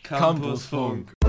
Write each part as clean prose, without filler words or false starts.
Campusfunk.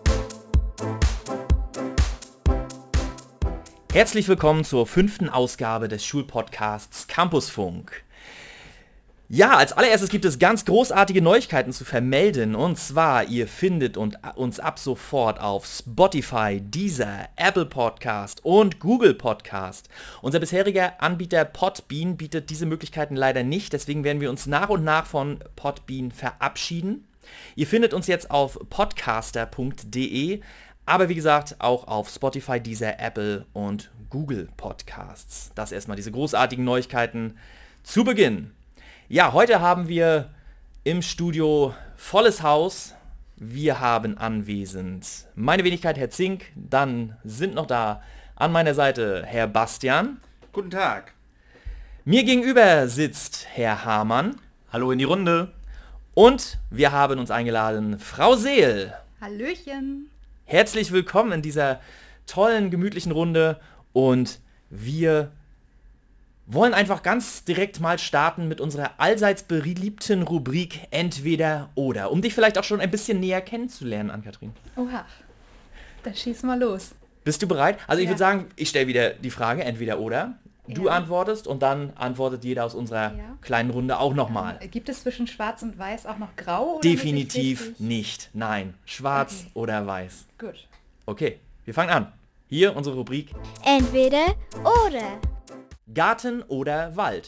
Herzlich willkommen zur 5. Ausgabe des Schulpodcasts Campusfunk. Ja, als allererstes gibt es ganz großartige Neuigkeiten zu vermelden. Und zwar, ihr findet uns ab sofort auf Spotify, Deezer, Apple Podcast und Google Podcast. Unser bisheriger Anbieter Podbean bietet diese Möglichkeiten leider nicht. Deswegen werden wir uns nach und nach von Podbean verabschieden. Ihr findet uns jetzt auf podcaster.de, aber wie gesagt auch auf Spotify, Deezer, Apple und Google Podcasts. Das erstmal diese großartigen Neuigkeiten zu Beginn. Ja, heute haben wir im Studio volles Haus. Wir haben anwesend meine Wenigkeit, Herr Zink. Dann sind noch da an meiner Seite Herr Bastian. Guten Tag. Mir gegenüber sitzt Herr Hamann. Hallo in die Runde. Und wir haben uns eingeladen, Frau Seel. Hallöchen. Herzlich willkommen in dieser tollen, gemütlichen Runde. Und wir wollen einfach ganz direkt mal starten mit unserer allseits beliebten Rubrik Entweder oder, um dich vielleicht auch schon ein bisschen näher kennenzulernen, Ann-Kathrin. Oha, dann schieß mal los. Bist du bereit? Also ich Ja. würde sagen, ich stelle wieder die Frage Entweder oder. Du Ja. antwortest und dann antwortet jeder aus unserer Ja. kleinen Runde auch nochmal. Gibt es zwischen Schwarz und Weiß auch noch Grau? Oder Definitiv muss ich nicht. Nein. Schwarz Okay. oder weiß. Gut. Okay, wir fangen an. Hier unsere Rubrik Entweder oder. Garten oder Wald.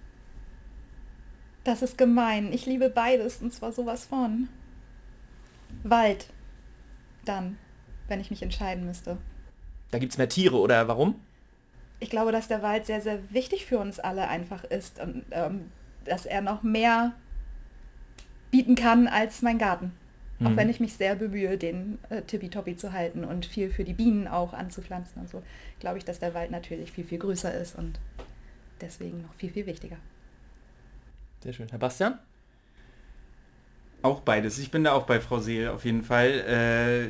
Das ist gemein. Ich liebe beides und zwar sowas von. Wald. Dann, wenn ich mich entscheiden müsste. Da gibt es mehr Tiere oder warum? Ich glaube, dass der Wald sehr, sehr wichtig für uns alle einfach ist und dass er noch mehr bieten kann als mein Garten. Auch wenn ich mich sehr bemühe, den tippitoppi zu halten und viel für die Bienen auch anzupflanzen und so, glaube ich, dass der Wald natürlich viel, viel größer ist und deswegen noch viel, viel wichtiger. Sehr schön. Herr Bastian? Auch beides. Ich bin da auch bei Frau Seel auf jeden Fall.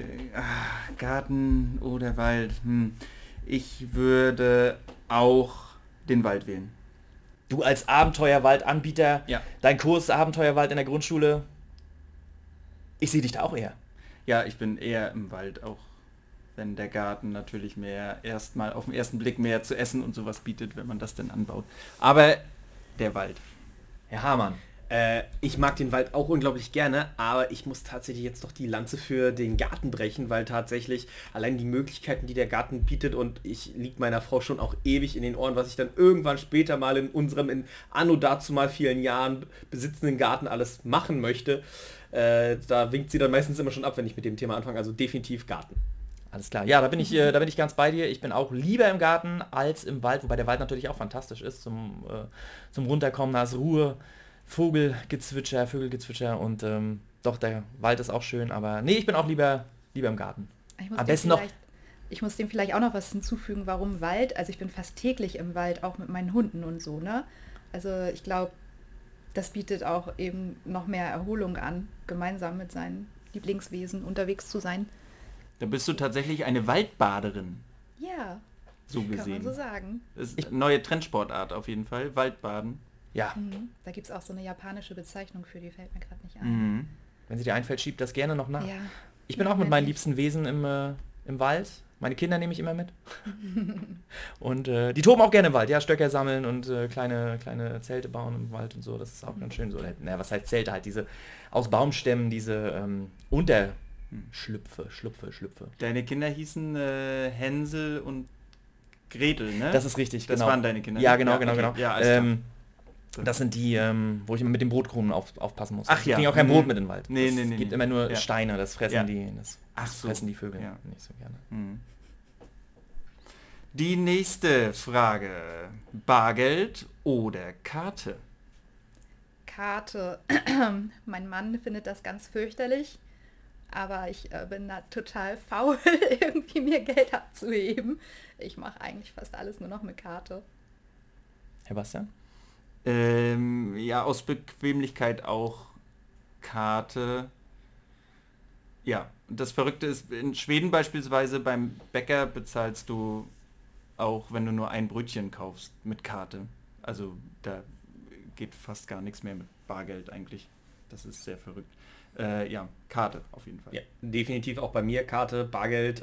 Garten oder Wald. Ich würde auch den Wald wählen. Du als Abenteuerwaldanbieter, Ja. dein Kurs Abenteuerwald in der Grundschule, ich sehe dich da auch eher. Ja, ich bin eher im Wald, auch wenn der Garten natürlich mehr erstmal auf den ersten Blick mehr zu essen und sowas bietet, wenn man das denn anbaut. Aber der Wald. Herr Hamann. Ich mag den Wald auch unglaublich gerne, aber ich muss tatsächlich jetzt doch die Lanze für den Garten brechen, weil tatsächlich allein die Möglichkeiten, die der Garten bietet, und ich lieg meiner Frau schon auch ewig in den Ohren, was ich dann irgendwann später mal in unserem in anno dazu mal vielen Jahren besitzenden Garten alles machen möchte. Da winkt sie dann meistens immer schon ab, wenn ich mit dem Thema anfange, also definitiv Garten. Alles klar. Ja, da bin ich ganz bei dir. Ich bin auch lieber im Garten als im Wald, wobei der Wald natürlich auch fantastisch ist zum Runterkommen, da ist Ruhe, Vögelgezwitscher und doch, der Wald ist auch schön, aber nee, ich bin auch lieber im Garten. Am besten noch. Ich muss dem vielleicht auch noch was hinzufügen, warum Wald. Also ich bin fast täglich im Wald, auch mit meinen Hunden und so, ne? Also ich glaube, das bietet auch eben noch mehr Erholung an, gemeinsam mit seinen Lieblingswesen unterwegs zu sein. Da bist du tatsächlich eine Waldbaderin, Ja, so kann man gesehen. so sagen. Das ist eine neue Trendsportart auf jeden Fall, Waldbaden. Ja, Da gibt es auch so eine japanische Bezeichnung für, die fällt mir gerade nicht ein. Mhm. wenn sie dir einfällt, schieb das gerne noch nach. Ja. Ich bin auch mit meinen Moment. liebsten Wesen im Wald. Meine Kinder nehme ich immer mit. Und die toben auch gerne im Wald, ja, Stöcker sammeln und kleine Zelte bauen im Wald und so. Das ist auch ganz schön so. Was heißt Zelte halt? Diese aus Baumstämmen, diese Schlüpfe. Deine Kinder hießen Hänsel und Gretel, ne? Das ist richtig, Das genau. waren deine Kinder. Ja, ne? genau. okay. Ja, alles klar. Das sind die, wo ich immer mit den Brotkrumen aufpassen muss. Ach Ich ja. bringe auch kein Mhm. Brot mit in den Wald. Nee, Es nee, gibt nee. immer nur Ja. Steine, das fressen Ja. das fressen die Vögel Ja. nicht so gerne. Mhm. Die nächste Frage. Bargeld oder Karte? Karte. Mein Mann findet das ganz fürchterlich, aber ich bin da total faul, irgendwie mir Geld abzuheben. Ich mache eigentlich fast alles nur noch mit Karte. Herr Bastian? Ja, aus Bequemlichkeit auch Karte. Ja, das Verrückte ist, in Schweden beispielsweise beim Bäcker bezahlst du auch, wenn du nur ein Brötchen kaufst, mit Karte. Also da geht fast gar nichts mehr mit Bargeld eigentlich. Das ist sehr verrückt. Ja, Karte auf jeden Fall. Ja, definitiv auch bei mir Karte, Bargeld.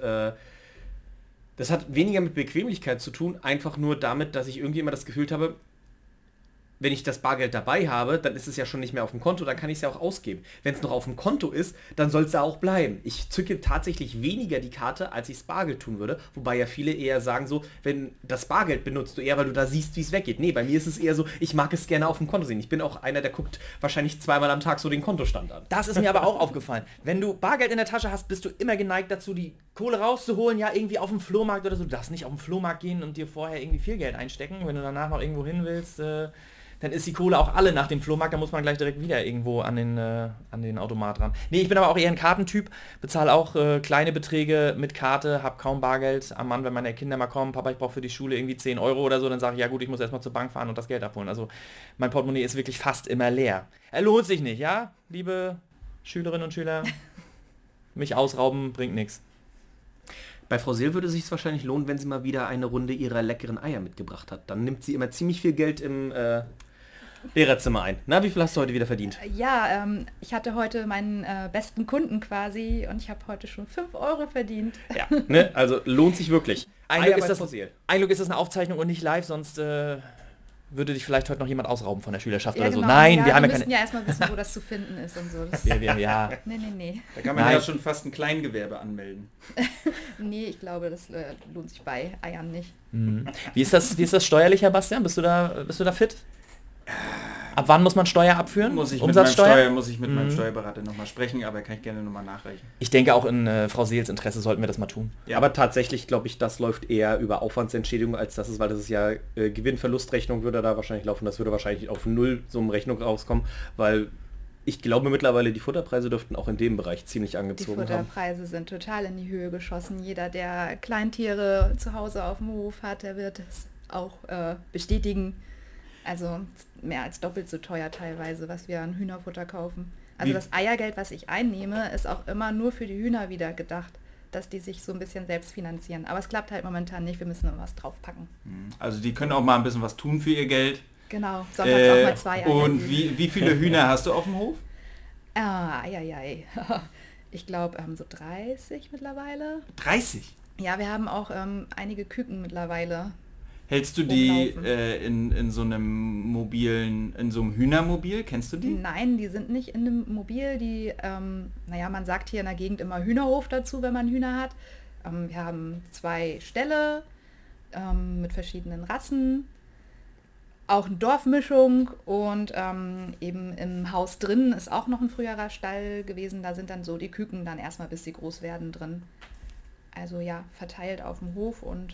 Das hat weniger mit Bequemlichkeit zu tun, einfach nur damit, dass ich irgendwie immer das Gefühl habe, wenn ich das Bargeld dabei habe, dann ist es ja schon nicht mehr auf dem Konto, dann kann ich es ja auch ausgeben. Wenn es noch auf dem Konto ist, dann soll es da auch bleiben. Ich zücke tatsächlich weniger die Karte, als ich das Bargeld tun würde, wobei ja viele eher sagen so, wenn das Bargeld benutzt du eher, weil du da siehst, wie es weggeht. Nee, bei mir ist es eher so, ich mag es gerne auf dem Konto sehen. Ich bin auch einer, der guckt wahrscheinlich 2-mal am Tag so den Kontostand an. Das ist mir aber auch aufgefallen. Wenn du Bargeld in der Tasche hast, bist du immer geneigt dazu, die Kohle rauszuholen, ja, irgendwie auf dem Flohmarkt oder so. Du darfst nicht auf den Flohmarkt gehen und dir vorher irgendwie viel Geld einstecken. Wenn du danach noch irgendwo hin willst, dann ist die Kohle auch alle nach dem Flohmarkt, da muss man gleich direkt wieder irgendwo an den Automat ran. Nee, ich bin aber auch eher ein Kartentyp, bezahle auch kleine Beträge mit Karte, habe kaum Bargeld am Mann, wenn meine Kinder mal kommen, Papa, ich brauche für die Schule irgendwie 10 Euro oder so, dann sage ich, ja gut, ich muss erstmal zur Bank fahren und das Geld abholen. Also mein Portemonnaie ist wirklich fast immer leer. Er lohnt sich nicht, ja, liebe Schülerinnen und Schüler, mich ausrauben bringt nichts. Bei Frau Seel würde es sich wahrscheinlich lohnen, wenn sie mal wieder eine Runde ihrer leckeren Eier mitgebracht hat. Dann nimmt sie immer ziemlich viel Geld im Lehrerzimmer ein. Na, wie viel hast du heute wieder verdient? Ja, ich hatte heute meinen besten Kunden quasi und ich habe heute schon 5 Euro verdient. Ja, ne? Also lohnt sich wirklich. Ein Eier Glück, bei ist Frau das, Seel. ein Glück ist das eine Aufzeichnung und nicht live, sonst würde dich vielleicht heute noch jemand ausrauben von der Schülerschaft Ja, oder so. genau. Nein, ja, wir haben ja müssen keine... ja erstmal wissen, wo das zu finden ist und so. Das Ja. Nee. Da kann man Nein. ja schon fast ein Kleingewerbe anmelden. Nee, ich glaube, das lohnt sich bei Eiern nicht. Wie ist das steuerlich, Herr Bastian? Bist du da fit? Ab wann muss man Steuer abführen? Muss ich Umsatzsteuer? mit meinem Steuerberater nochmal sprechen, aber kann ich gerne nochmal nachreichen. Ich denke auch in Frau Seels Interesse sollten wir das mal tun. Ja. Aber tatsächlich glaube ich, das läuft eher über Aufwandsentschädigung, als das ist, weil das ist ja Gewinn-Verlustrechnung würde da wahrscheinlich laufen. Das würde wahrscheinlich auf 0 so eine Rechnung rauskommen, weil ich glaube mittlerweile die Futterpreise dürften auch in dem Bereich ziemlich Die angezogen haben. Futterpreise sind total in die Höhe geschossen. Jeder, der Kleintiere zu Hause auf dem Hof hat, der wird es auch bestätigen. Also mehr als doppelt so teuer teilweise, was wir an Hühnerfutter kaufen. Also das Eiergeld, was ich einnehme, ist auch immer nur für die Hühner wieder gedacht, dass die sich so ein bisschen selbst finanzieren. Aber es klappt halt momentan nicht, wir müssen immer was draufpacken. Also die können auch mal ein bisschen was tun für ihr Geld. Genau, sonntags auch mal 2 Eier. Und wie viele Hühner hast du auf dem Hof? Eieiei. Ich glaube so 30 mittlerweile. 30. Ja, wir haben auch einige Küken mittlerweile. Hältst du die rumlaufen. in so einem Hühnermobil? Kennst du die? Nein, die sind nicht in einem Mobil. Die, man sagt hier in der Gegend immer Hühnerhof dazu, wenn man Hühner hat. Wir haben 2 Ställe mit verschiedenen Rassen. Auch eine Dorfmischung und eben im Haus drin ist auch noch ein früherer Stall gewesen. Da sind dann so die Küken dann erstmal, bis sie groß werden, drin. Also ja, verteilt auf dem Hof und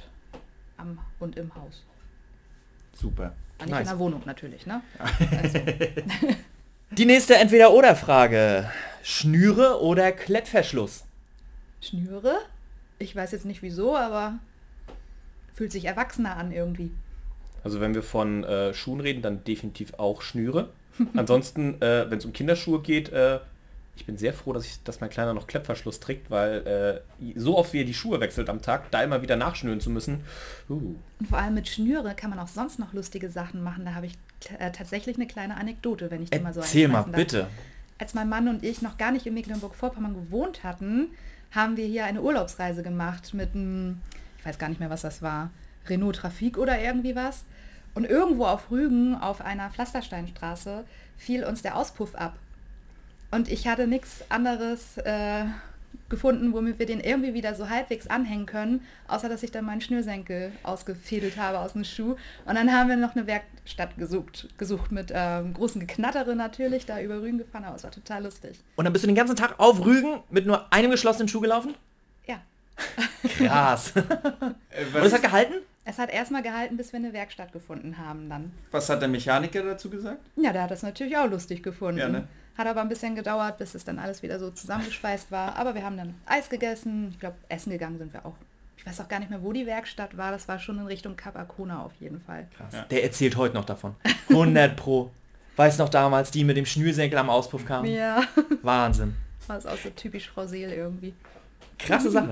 im Haus. Super. Nicht in der Wohnung natürlich, ne? Also. Die nächste Entweder-Oder-Frage. Schnüre oder Klettverschluss? Schnüre? Ich weiß jetzt nicht wieso, aber fühlt sich erwachsener an irgendwie. Also wenn wir von Schuhen reden, dann definitiv auch Schnüre. Ansonsten, wenn es um Kinderschuhe geht, ich bin sehr froh, dass mein Kleiner noch Klettverschluss trägt, weil so oft wie er die Schuhe wechselt am Tag, da immer wieder nachschnüren zu müssen. Und vor allem mit Schnüre kann man auch sonst noch lustige Sachen machen. Da habe ich tatsächlich eine kleine Anekdote, wenn ich die mal so Erzähl mal, einschmeißen darf. bitte. Als mein Mann und ich noch gar nicht in Mecklenburg-Vorpommern gewohnt hatten, haben wir hier eine Urlaubsreise gemacht mit einem, ich weiß gar nicht mehr, was das war, Renault Trafik oder irgendwie was. Und irgendwo auf Rügen, auf einer Pflastersteinstraße, fiel uns der Auspuff ab. Und ich hatte nichts anderes gefunden, womit wir den irgendwie wieder so halbwegs anhängen können, außer dass ich dann meinen Schnürsenkel ausgefädelt habe aus dem Schuh. Und dann haben wir noch eine Werkstatt gesucht mit großen Geknattere natürlich, da über Rügen gefahren, aber es war total lustig. Und dann bist du den ganzen Tag auf Rügen mit nur einem geschlossenen Schuh gelaufen? Ja. Krass. Und es hat gehalten? Es hat erstmal gehalten, bis wir eine Werkstatt gefunden haben dann. Was hat der Mechaniker dazu gesagt? Ja, der hat das natürlich auch lustig gefunden. Ja, ne? Hat aber ein bisschen gedauert, bis es dann alles wieder so zusammengeschweißt war. Aber wir haben dann Eis gegessen. Ich glaube, essen gegangen sind wir auch. Ich weiß auch gar nicht mehr, wo die Werkstatt war. Das war schon in Richtung Kap Arkona auf jeden Fall. Krass. Ja. Der erzählt heute noch davon. 100 Pro. Weiß noch damals, die mit dem Schnürsenkel am Auspuff kamen. Ja. Wahnsinn. War es auch so typisch Frau Seel irgendwie. Krasse Sache.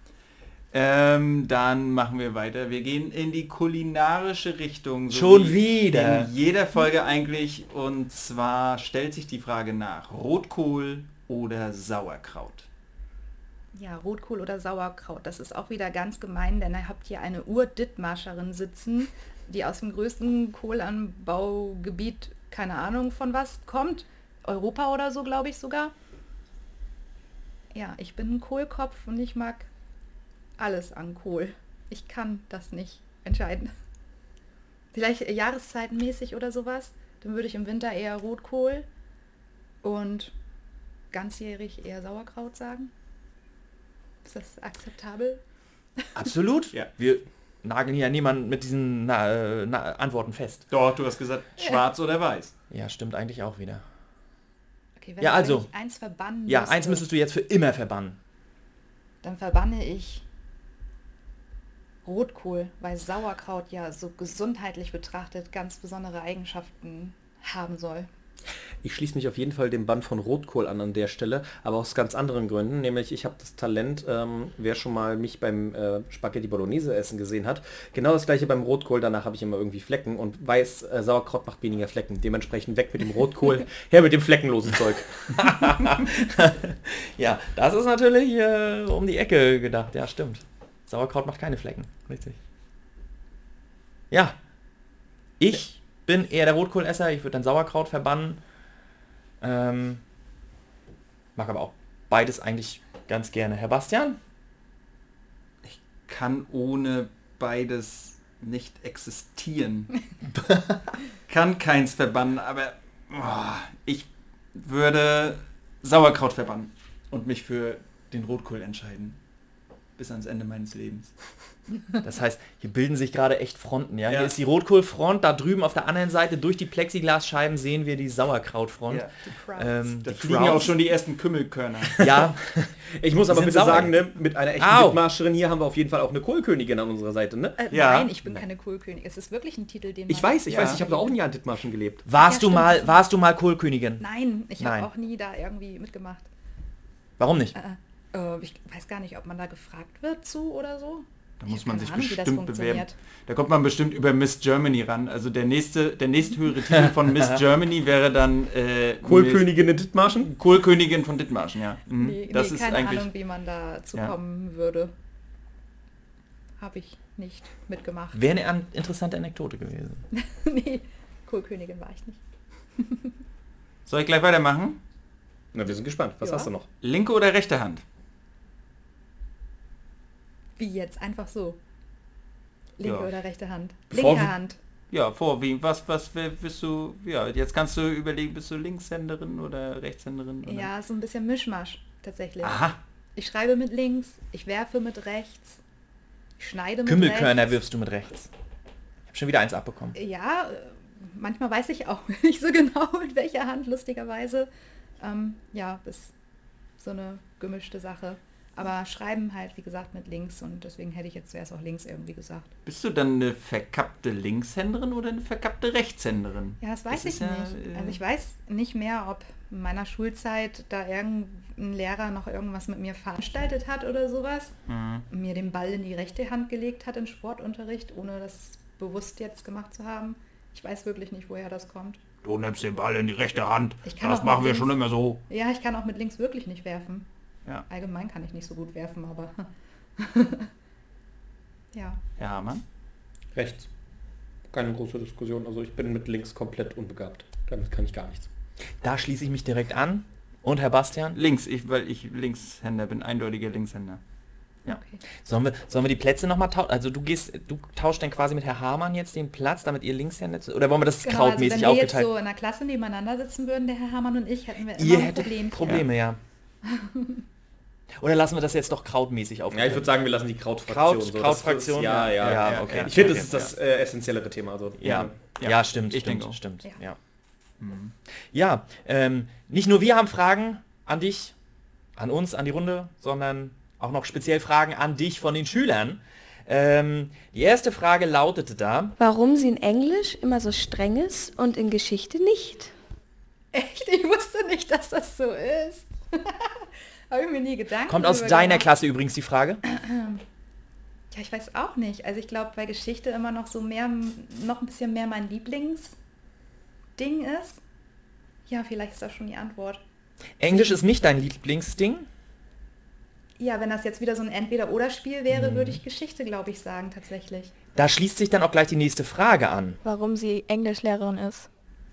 Dann machen wir weiter. Wir gehen in die kulinarische Richtung. So Schon wieder. In jeder Folge eigentlich. Und zwar stellt sich die Frage nach Rotkohl oder Sauerkraut? Ja, Rotkohl oder Sauerkraut, das ist auch wieder ganz gemein, denn ihr habt hier eine Ur-Dithmarscherin sitzen, die aus dem größten Kohlanbaugebiet, keine Ahnung von was, kommt. Europa oder so, glaube ich sogar. Ja, ich bin ein Kohlkopf und ich mag alles an Kohl. Ich kann das nicht entscheiden. Vielleicht jahreszeitenmäßig oder sowas. Dann würde ich im Winter eher Rotkohl und ganzjährig eher Sauerkraut sagen. Ist das akzeptabel? Absolut. Ja. Wir nageln hier niemanden mit diesen Antworten fest. Doch, du hast gesagt, schwarz oder weiß. Ja, stimmt eigentlich auch wieder. Okay, wenn Ja, also. ich eins verbannen Ja, müsste, eins müsstest du jetzt für immer verbannen. dann verbanne ich Rotkohl, weil Sauerkraut ja so gesundheitlich betrachtet ganz besondere Eigenschaften haben soll. Ich schließe mich auf jeden Fall dem Bann von Rotkohl an der Stelle, aber aus ganz anderen Gründen, nämlich ich habe das Talent, wer schon mal mich beim Spaghetti Bolognese essen gesehen hat, genau das gleiche beim Rotkohl, danach habe ich immer irgendwie Flecken und weiß, Sauerkraut macht weniger Flecken, dementsprechend weg mit dem Rotkohl, her mit dem fleckenlosen Zeug. Ja, das ist natürlich um die Ecke gedacht. Ja, stimmt. Sauerkraut macht keine Flecken. Richtig. Ja. Ich bin eher der Rotkohlesser. Ich würde dann Sauerkraut verbannen. Mag aber auch beides eigentlich ganz gerne. Herr Bastian? Kann ohne beides nicht existieren. Kann keins verbannen, aber ich würde Sauerkraut verbannen und mich für den Rotkohl entscheiden. Bis ans Ende meines Lebens. Das heißt, hier bilden sich gerade echt Fronten. Ja? Ja. Hier ist die Rotkohlfront, da drüben auf der anderen Seite durch die Plexiglasscheiben sehen wir die Sauerkrautfront. Ja. Crowds. Da Die fliegen ja auch Crowds. schon die ersten Kümmelkörner. Ja, Ich muss aber sind bitte sauer sagen, jetzt. ne, mit einer echten Au. Dithmarscherin hier haben wir auf jeden Fall auch eine Kohlkönigin an unserer Seite, ne? Ja. Nein, ich bin keine Kohlkönigin. Es ist wirklich ein Titel, den Ich man... weiß, ich Ja. habe da auch nie an Dithmarschen gelebt. warst Ja, du mal Kohlkönigin? Nein, ich Nein. habe auch nie da irgendwie mitgemacht. Warum nicht? Ich weiß gar nicht, ob man da gefragt wird zu oder so. Da Ich muss hab man keine sich Ahnung, wie das bestimmt bewerben. funktioniert. Da kommt man bestimmt über Miss Germany ran. Also der nächste höhere Titel von Miss Germany wäre dann Kohlkönigin in Dithmarschen? Kohlkönigin von Dithmarschen, ja. Mhm. Nee, Das nee, ist keine eigentlich Ahnung, wie man dazu Ja. kommen würde. Habe ich nicht mitgemacht. Wäre eine interessante Anekdote gewesen. Nee, Kohlkönigin war ich nicht. Soll ich gleich weitermachen? Na, wir sind gespannt. Was Ja. hast du noch? Linke oder rechte Hand? Wie jetzt? Einfach so. Linke Ja. oder rechte Hand? Bevor Linke wir- Hand. Ja, vorwiegend. Was bist du? Ja, jetzt kannst du überlegen, bist du Linkshänderin oder Rechtshänderin? Oder? Ja, so ein bisschen Mischmasch tatsächlich. Aha. Ich schreibe mit links, ich werfe mit rechts, ich schneide mit Kümmelkörner rechts. wirfst du mit rechts. Ich habe schon wieder eins abbekommen. Ja, manchmal weiß ich auch nicht so genau, mit welcher Hand, lustigerweise. Ja, ist so eine gemischte Sache. Aber schreiben halt, wie gesagt, mit links und deswegen hätte ich jetzt zuerst auch links irgendwie gesagt. Bist du dann eine verkappte Linkshänderin oder eine verkappte Rechtshänderin? Ja, das weiß Das ich ist nicht. ja, Also ich weiß nicht mehr, ob in meiner Schulzeit da irgendein Lehrer noch irgendwas mit mir veranstaltet hat oder sowas. Mir den Ball in die rechte Hand gelegt hat im Sportunterricht, ohne das bewusst jetzt gemacht zu haben. Ich weiß wirklich nicht, woher das kommt. Du nimmst den Ball in die rechte Hand. Ich kann Das auch machen mit wir links- schon immer so. Ja, ich kann auch mit links wirklich nicht werfen. Ja. Allgemein kann ich nicht so gut werfen, aber ja. Ja, Mann. Rechts. Keine große Diskussion. Also ich bin mit links komplett unbegabt. Damit kann ich gar nichts. Da schließe ich mich direkt an. Und Herr Bastian? Links, weil ich Linkshänder bin, eindeutiger Linkshänder. Ja. Okay. Sollen wir die Plätze nochmal tauschen? Also du tauschst dann quasi mit Herr Hamann jetzt den Platz, damit ihr Linkshänder... Oder wollen wir das Genau, also krautmäßig wenn wir jetzt aufgeteilt? so in der Klasse nebeneinander sitzen würden, der Herr Hamann und ich, hätten wir Ihr immer ein hättet Problem. Probleme, ja. Oder lassen wir das jetzt doch krautmäßig Ja, aufgeteilt? ich würde sagen, wir lassen die Krautfraktion. Krautfraktion? Ja, ja, Ja, ja. okay. Ich finde, Okay. das ist das essentiellere Thema. Also, Ja, Ja. ja, stimmt, Ich denke auch. stimmt. Ja. Ja, ja nicht nur wir haben Fragen an dich, an uns, an die Runde, sondern auch noch speziell Fragen an dich von den Schülern. Die erste Frage lautete da, Warum sie in Englisch immer so streng ist und in Geschichte nicht? Echt? Ich wusste nicht, dass das so ist. Habe ich mir nie Gedanken kommt aus drüber deiner gemacht. Klasse übrigens die Frage. Ja, ich weiß auch nicht. Also ich glaube, bei Geschichte immer noch so noch ein bisschen mehr mein Lieblingsding ist. Ja, vielleicht ist das schon die Antwort. Englisch ist nicht dein Lieblingsding? Ja, wenn das jetzt wieder so ein Entweder-Oder-Spiel wäre, würde ich Geschichte, glaube ich, sagen, tatsächlich. Da schließt sich dann auch gleich die nächste Frage an. Warum sie Englischlehrerin ist.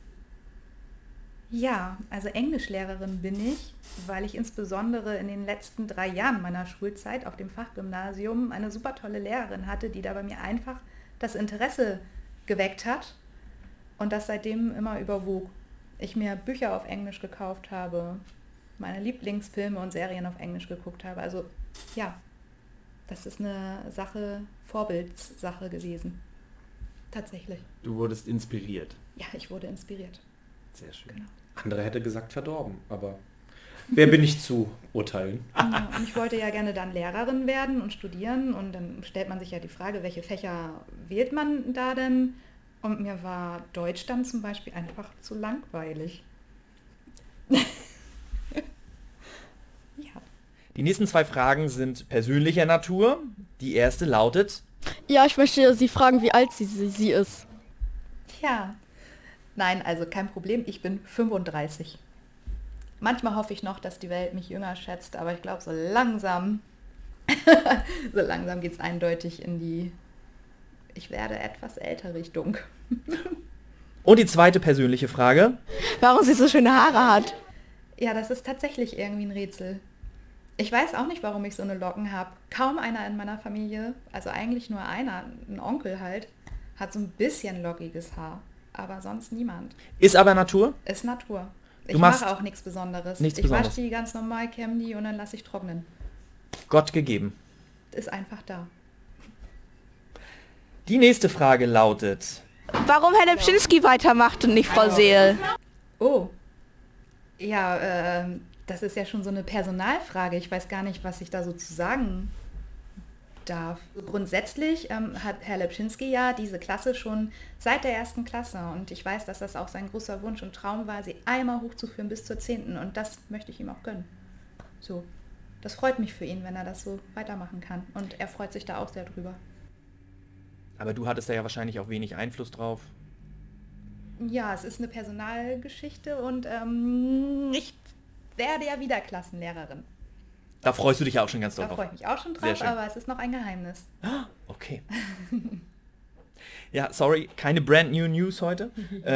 Ja, also Englischlehrerin bin ich, weil ich insbesondere in den letzten 3 Jahren meiner Schulzeit auf dem Fachgymnasium eine super tolle Lehrerin hatte, die da bei mir einfach das Interesse geweckt hat und das seitdem immer überwog. Ich mir Bücher auf Englisch gekauft habe, meine Lieblingsfilme und Serien auf Englisch geguckt habe. Also ja, das ist eine Sache, Vorbildssache gewesen. Tatsächlich. Du wurdest inspiriert. Ja, ich wurde inspiriert. Sehr schön. Genau. Andere hätte gesagt verdorben, aber wer bin ich zu urteilen? Ja, und ich wollte ja gerne dann Lehrerin werden und studieren und dann stellt man sich ja die Frage, welche Fächer wählt man da denn? Und mir war Deutsch dann zum Beispiel einfach zu langweilig. Ja. Die nächsten 2 Fragen sind persönlicher Natur. Die erste lautet, Ja, ich möchte Sie fragen, wie alt sie ist. Tja. Nein, also kein Problem, ich bin 35. Manchmal hoffe ich noch, dass die Welt mich jünger schätzt, aber ich glaube, so langsam geht es eindeutig in die ich werde etwas älter Richtung. und die zweite persönliche Frage. Warum sie so schöne Haare hat. Ja, das ist tatsächlich irgendwie ein Rätsel. Ich weiß auch nicht, warum ich so eine Locken habe. Kaum einer in meiner Familie, also eigentlich nur einer, ein Onkel halt, hat so ein bisschen lockiges Haar. Aber sonst niemand. Ist aber Natur? Ist Natur. Ich machst mache auch nichts Besonderes. nichts Ich Besonderes. wasche die ganz normal, kämme die und dann lasse ich trocknen. Gott gegeben. Ist einfach da. Die nächste Frage lautet, Warum Herr Lepczynski weitermacht und nicht Frau Seel? Oh. Ja, das ist ja schon so eine Personalfrage. Ich weiß gar nicht, was ich da so zu sagen darf. Grundsätzlich hat Herr Lepczynski ja diese Klasse schon seit der 1. Klasse und ich weiß, dass das auch sein großer Wunsch und Traum war, sie einmal hochzuführen bis zur 10. und das möchte ich ihm auch gönnen. So, das freut mich für ihn, wenn er das so weitermachen kann und er freut sich da auch sehr drüber. aber du hattest da ja wahrscheinlich auch wenig Einfluss drauf. Ja, es ist eine Personalgeschichte und ich werde ja wieder Klassenlehrerin. Da freust du dich ja auch schon ganz doll Da drauf. freue ich mich auch schon Sehr drauf, schön. aber es ist noch ein Geheimnis. Okay. Ja, sorry, keine brand new News heute.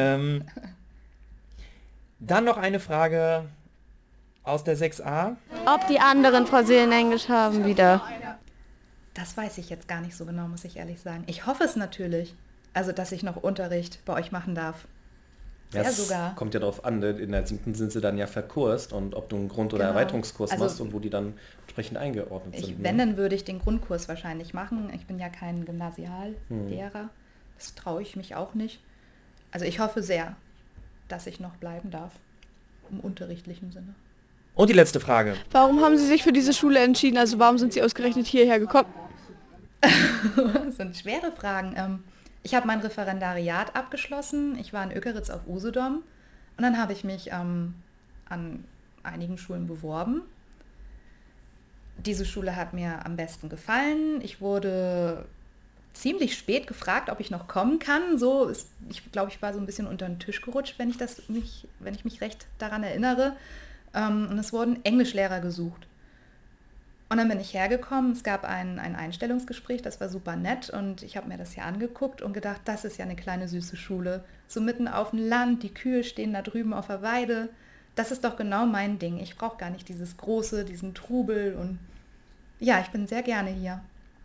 Dann noch eine Frage aus der 6a. Ob die anderen Frau Seel Englisch haben wieder. Das weiß ich jetzt gar nicht so genau, muss ich ehrlich sagen. Ich hoffe es natürlich. Also, dass ich noch Unterricht bei euch machen darf. Sehr Das sogar. kommt ja darauf an, in der 7. sind sie dann ja verkurst und ob du einen Grund- oder Genau. Erweiterungskurs Also, machst und wo die dann entsprechend eingeordnet sind. Wenn, dann würde ich den Grundkurs wahrscheinlich machen. Ich bin ja kein Gymnasiallehrer. Das traue ich mich auch nicht. Also ich hoffe sehr, dass ich noch bleiben darf. Im unterrichtlichen Sinne. Und die letzte Frage. Warum haben Sie sich für diese Schule entschieden? Also warum sind Sie ausgerechnet hierher gekommen? Das sind schwere Fragen. Ich habe mein Referendariat abgeschlossen. Ich war in Ökeritz auf Usedom. Und dann habe ich mich an einigen Schulen beworben. Diese Schule hat mir am besten gefallen. Ich wurde ziemlich spät gefragt, ob ich noch kommen kann. Ich glaube, ich war so ein bisschen unter den Tisch gerutscht, wenn ich mich recht daran erinnere. Und es wurden Englischlehrer gesucht. Und dann bin ich hergekommen, es gab ein Einstellungsgespräch, das war super nett und ich habe mir das hier angeguckt und gedacht, das ist ja eine kleine süße Schule. So mitten auf dem Land, die Kühe stehen da drüben auf der Weide. Das ist doch genau mein Ding. Ich brauche gar nicht dieses Große, diesen Trubel und ja, ich bin sehr gerne hier.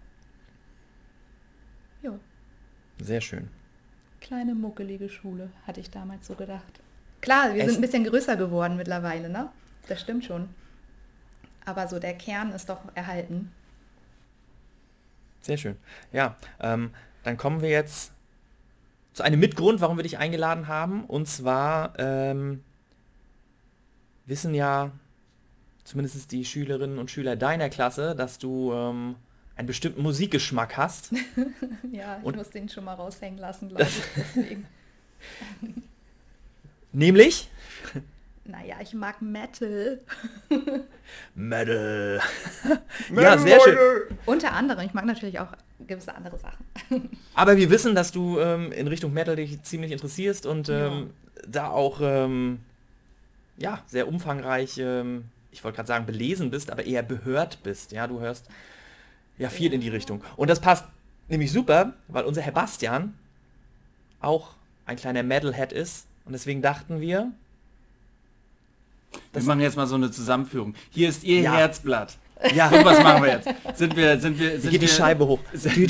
Jo, Sehr schön. kleine muckelige Schule, hatte ich damals so gedacht. Klar, wir sind ein bisschen größer geworden mittlerweile, ne? Das stimmt schon. Aber so der Kern ist doch erhalten. Sehr schön. Ja, dann kommen wir jetzt zu einem Mitgrund, warum wir dich eingeladen haben. Und zwar wissen ja zumindest die Schülerinnen und Schüler deiner Klasse, dass du einen bestimmten Musikgeschmack hast. Ja, ich Und- muss den schon mal raushängen lassen, glaube ich, deswegen. Nämlich Naja, ich mag Metal. Metal. Ja, sehr schön. Unter anderem, ich mag natürlich auch gewisse andere Sachen. Aber wir wissen, dass du in Richtung Metal dich ziemlich interessierst und Ja. da auch ja, sehr umfangreich, ich wollte gerade sagen belesen bist, aber eher behört bist. Ja, du hörst ja viel in die Richtung. Und das passt nämlich super, weil unser Herr Bastian auch ein kleiner Metalhead ist. Und deswegen dachten wir... Wir machen jetzt mal so eine Zusammenführung. Hier ist Ihr Ja. Herzblatt. Ja, Und was machen wir jetzt? Sind wir geht die Scheibe hoch.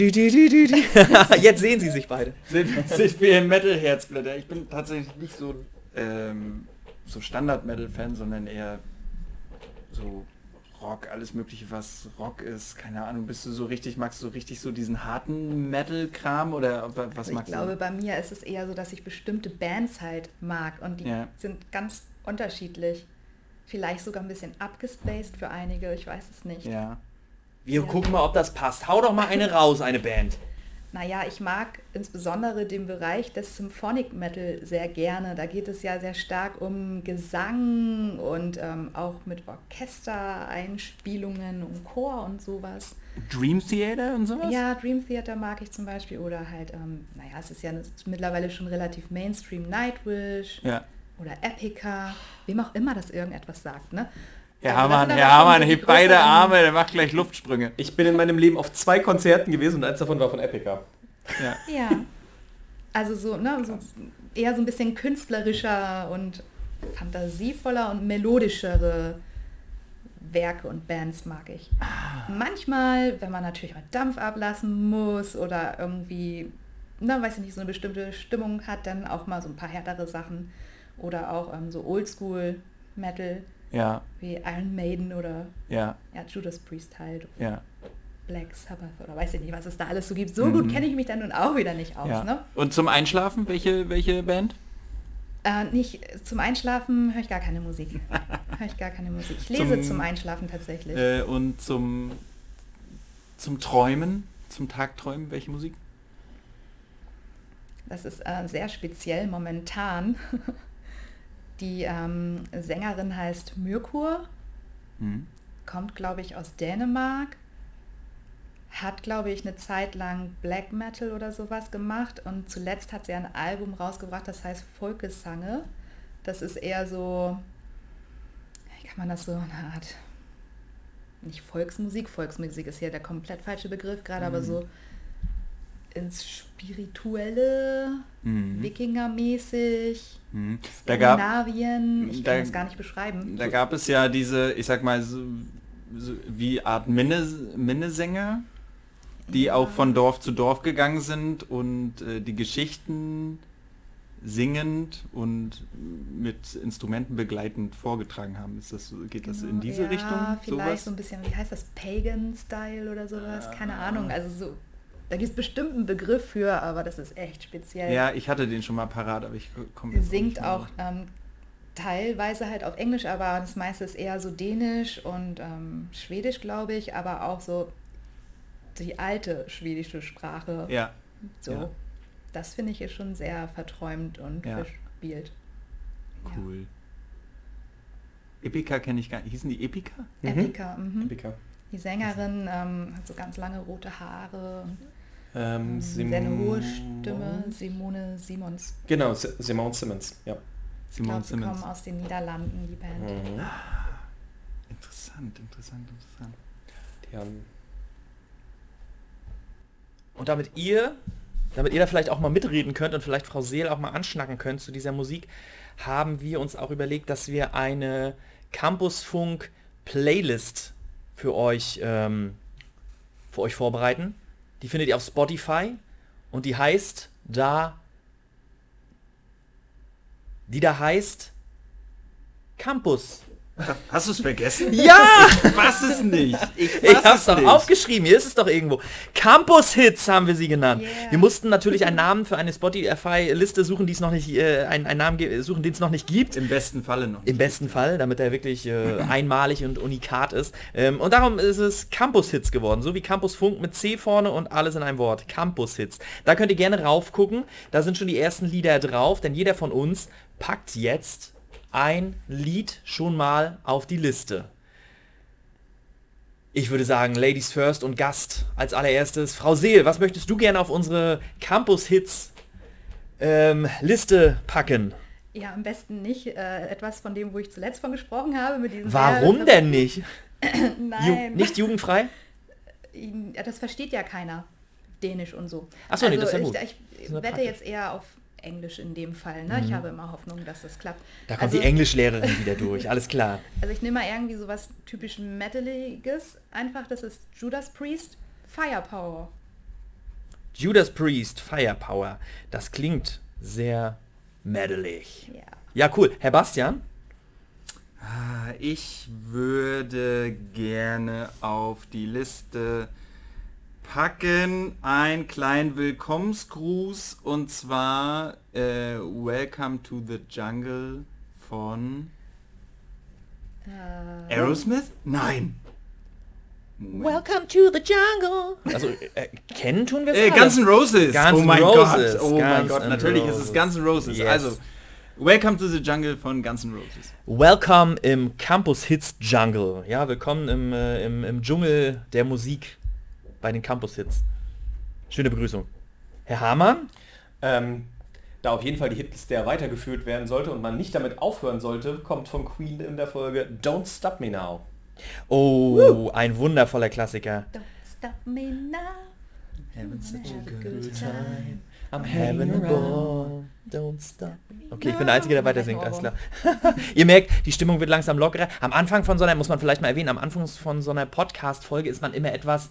Jetzt sehen sie sich beide. Sind wir Metal-Herzblätter? Ich bin tatsächlich nicht so Standard-Metal-Fan, sondern eher so Rock, alles mögliche, was Rock ist. Keine Ahnung, magst du so richtig so diesen harten Metal-Kram oder was Ich magst glaube, du? bei mir ist es eher so, dass ich bestimmte Bands halt mag und die Ja. sind ganz unterschiedlich. Vielleicht sogar ein bisschen abgespaced für einige, ich weiß es nicht. Ja. Wir gucken mal, ob das passt. Hau doch mal eine raus, eine Band. Naja, ich mag insbesondere den Bereich des Symphonic Metal sehr gerne. Da geht es ja sehr stark um Gesang und auch mit Orchestereinspielungen und Chor und sowas. Dream Theater und sowas? Ja, Dream Theater mag ich zum Beispiel oder halt, es ist ja mittlerweile schon relativ Mainstream, Nightwish Ja. oder Epica, wem auch immer das irgendetwas sagt, ne? Herr Also das Hamann, sind Herr aber schon Hamann so die hebt beide größeren- Arme, der macht gleich Luftsprünge. Ich bin in meinem Leben auf 2 Konzerten gewesen und eins davon war von Epica. Ja. Ja, also so, ne, so eher so ein bisschen künstlerischer und fantasievoller und melodischere Werke und Bands mag ich. Manchmal, wenn man natürlich mal Dampf ablassen muss oder irgendwie, weiß ich nicht, so eine bestimmte Stimmung hat, dann auch mal so ein paar härtere Sachen oder auch so Oldschool-Metal Ja, wie Iron Maiden oder ja, Judas Priest halt. ja. Black Sabbath oder weiß ich nicht, was es da alles so gibt. So gut kenne ich mich dann nun auch wieder nicht aus. Ja. Ne? Und zum Einschlafen, welche Band? Nicht zum Einschlafen höre ich gar keine Musik. Ich lese zum Einschlafen tatsächlich. Und zum Träumen, zum Tagträumen, welche Musik? Das ist sehr speziell momentan. Die Sängerin heißt Myrkur, kommt glaube ich aus Dänemark, hat glaube ich eine Zeit lang Black Metal oder sowas gemacht und zuletzt hat sie ein Album rausgebracht, das heißt Folkesange. Das ist eher so, wie kann man das so, eine Art, nicht Volksmusik ist hier der komplett falsche Begriff gerade, aber so ins Spirituelle, Wikingermäßig, Skandinavien, ich kann das gar nicht beschreiben. Da gab es ja diese, ich sag mal, so wie Art Minnesänger, die auch von Dorf zu Dorf gegangen sind und die Geschichten singend und mit Instrumenten begleitend vorgetragen haben. Geht das in diese ja, Richtung? Vielleicht Sowas? so ein bisschen, wie heißt das, Pagan-Style oder sowas? Keine Ahnung. Also so, da gibt es bestimmt einen Begriff für, aber das ist echt speziell. Ja, ich hatte den schon mal parat, aber ich komme Sie jetzt singt nicht mehr auch teilweise halt auf Englisch, aber das meiste ist eher so Dänisch und Schwedisch, glaube ich, aber auch so die alte schwedische Sprache. Ja. So. Ja. Das finde ich ist schon sehr verträumt und Ja. verspielt. Cool. Epica kenne ich gar nicht. Hießen die Epica? Ja. Epica, Epica. Die Sängerin hat so ganz lange rote Haare, Simone... sehr eine hohe Stimme, Simone Simons. Genau, Simone Simmons, ja. Ich Simone glaube, sie kommen Simmons. aus den Niederlanden, die Band. Interessant. Die haben... Und damit ihr da vielleicht auch mal mitreden könnt und vielleicht Frau Seel auch mal anschnacken könnt zu dieser Musik, haben wir uns auch überlegt, dass wir eine Campusfunk-Playlist für euch vorbereiten. Die findet ihr auf Spotify und die da heißt Campus. Hast du es vergessen? Ja! Ich fass es nicht. Ich hab's doch aufgeschrieben, hier ist es doch irgendwo. Campus-Hits haben wir sie genannt. Yeah. Wir mussten natürlich einen Namen für eine Spotify-Liste suchen, die es noch nicht, einen Namen suchen, den es noch nicht gibt. Im besten Falle noch. Im besten Fall, damit er wirklich einmalig und unikat ist. Und darum ist es Campus-Hits geworden, so wie Campus-Funk mit C vorne und alles in einem Wort. Campus-Hits. Da könnt ihr gerne raufgucken, da sind schon die ersten Lieder drauf, denn jeder von uns packt jetzt ein Lied schon mal auf die Liste. Ich würde sagen, Ladies first und Gast als allererstes. Frau Seel, was möchtest du gerne auf unsere Campus-Hits Liste packen? Ja, am besten nicht etwas von dem, wo ich zuletzt von gesprochen habe. Mit diesen Warum denn nicht? Nein. Nicht jugendfrei? Ja, das versteht ja keiner. Dänisch und so. Achso, nee, das ist ja gut. Ich wette jetzt eher auf Englisch in dem Fall. Ne? Ich habe immer Hoffnung, dass das klappt. Da kommt die Englischlehrerin wieder durch, alles klar. Also ich nehme mal irgendwie sowas typisch Metaliges. Einfach, das ist Judas Priest, Firepower. Judas Priest, Firepower. Das klingt sehr metalig. Ja. Ja, cool. Herr Bastian? Ich würde gerne auf die Liste packen einen kleinen Willkommensgruß und zwar Welcome to the Jungle von Aerosmith? Nein! Welcome to the jungle. Also, kennen tun wir es Guns N' Roses. Guns Oh mein N' Roses. Gott. Oh mein Guns Gott. N' Natürlich ist Roses. es Guns N' Roses. Yes. Also, Welcome to the Jungle von Guns N' Roses. Welcome im Campus Hits Jungle. Ja, willkommen im Dschungel der Musik bei den Campus Hits. Schöne Begrüßung. Herr Hamann? Da auf jeden Fall die Hitliste weitergeführt werden sollte und man nicht damit aufhören sollte, kommt von Queen in der Folge Don't Stop Me Now. Oh, ein wundervoller Klassiker. Don't stop me now. Having such a good time. I'm having a ball. Don't stop. Okay, ich bin der Einzige, der weiter singt, alles klar. Ihr merkt, die Stimmung wird langsam lockerer. Am Anfang von so einer, muss man vielleicht mal erwähnen, am Anfang von so einer Podcast-Folge ist man immer etwas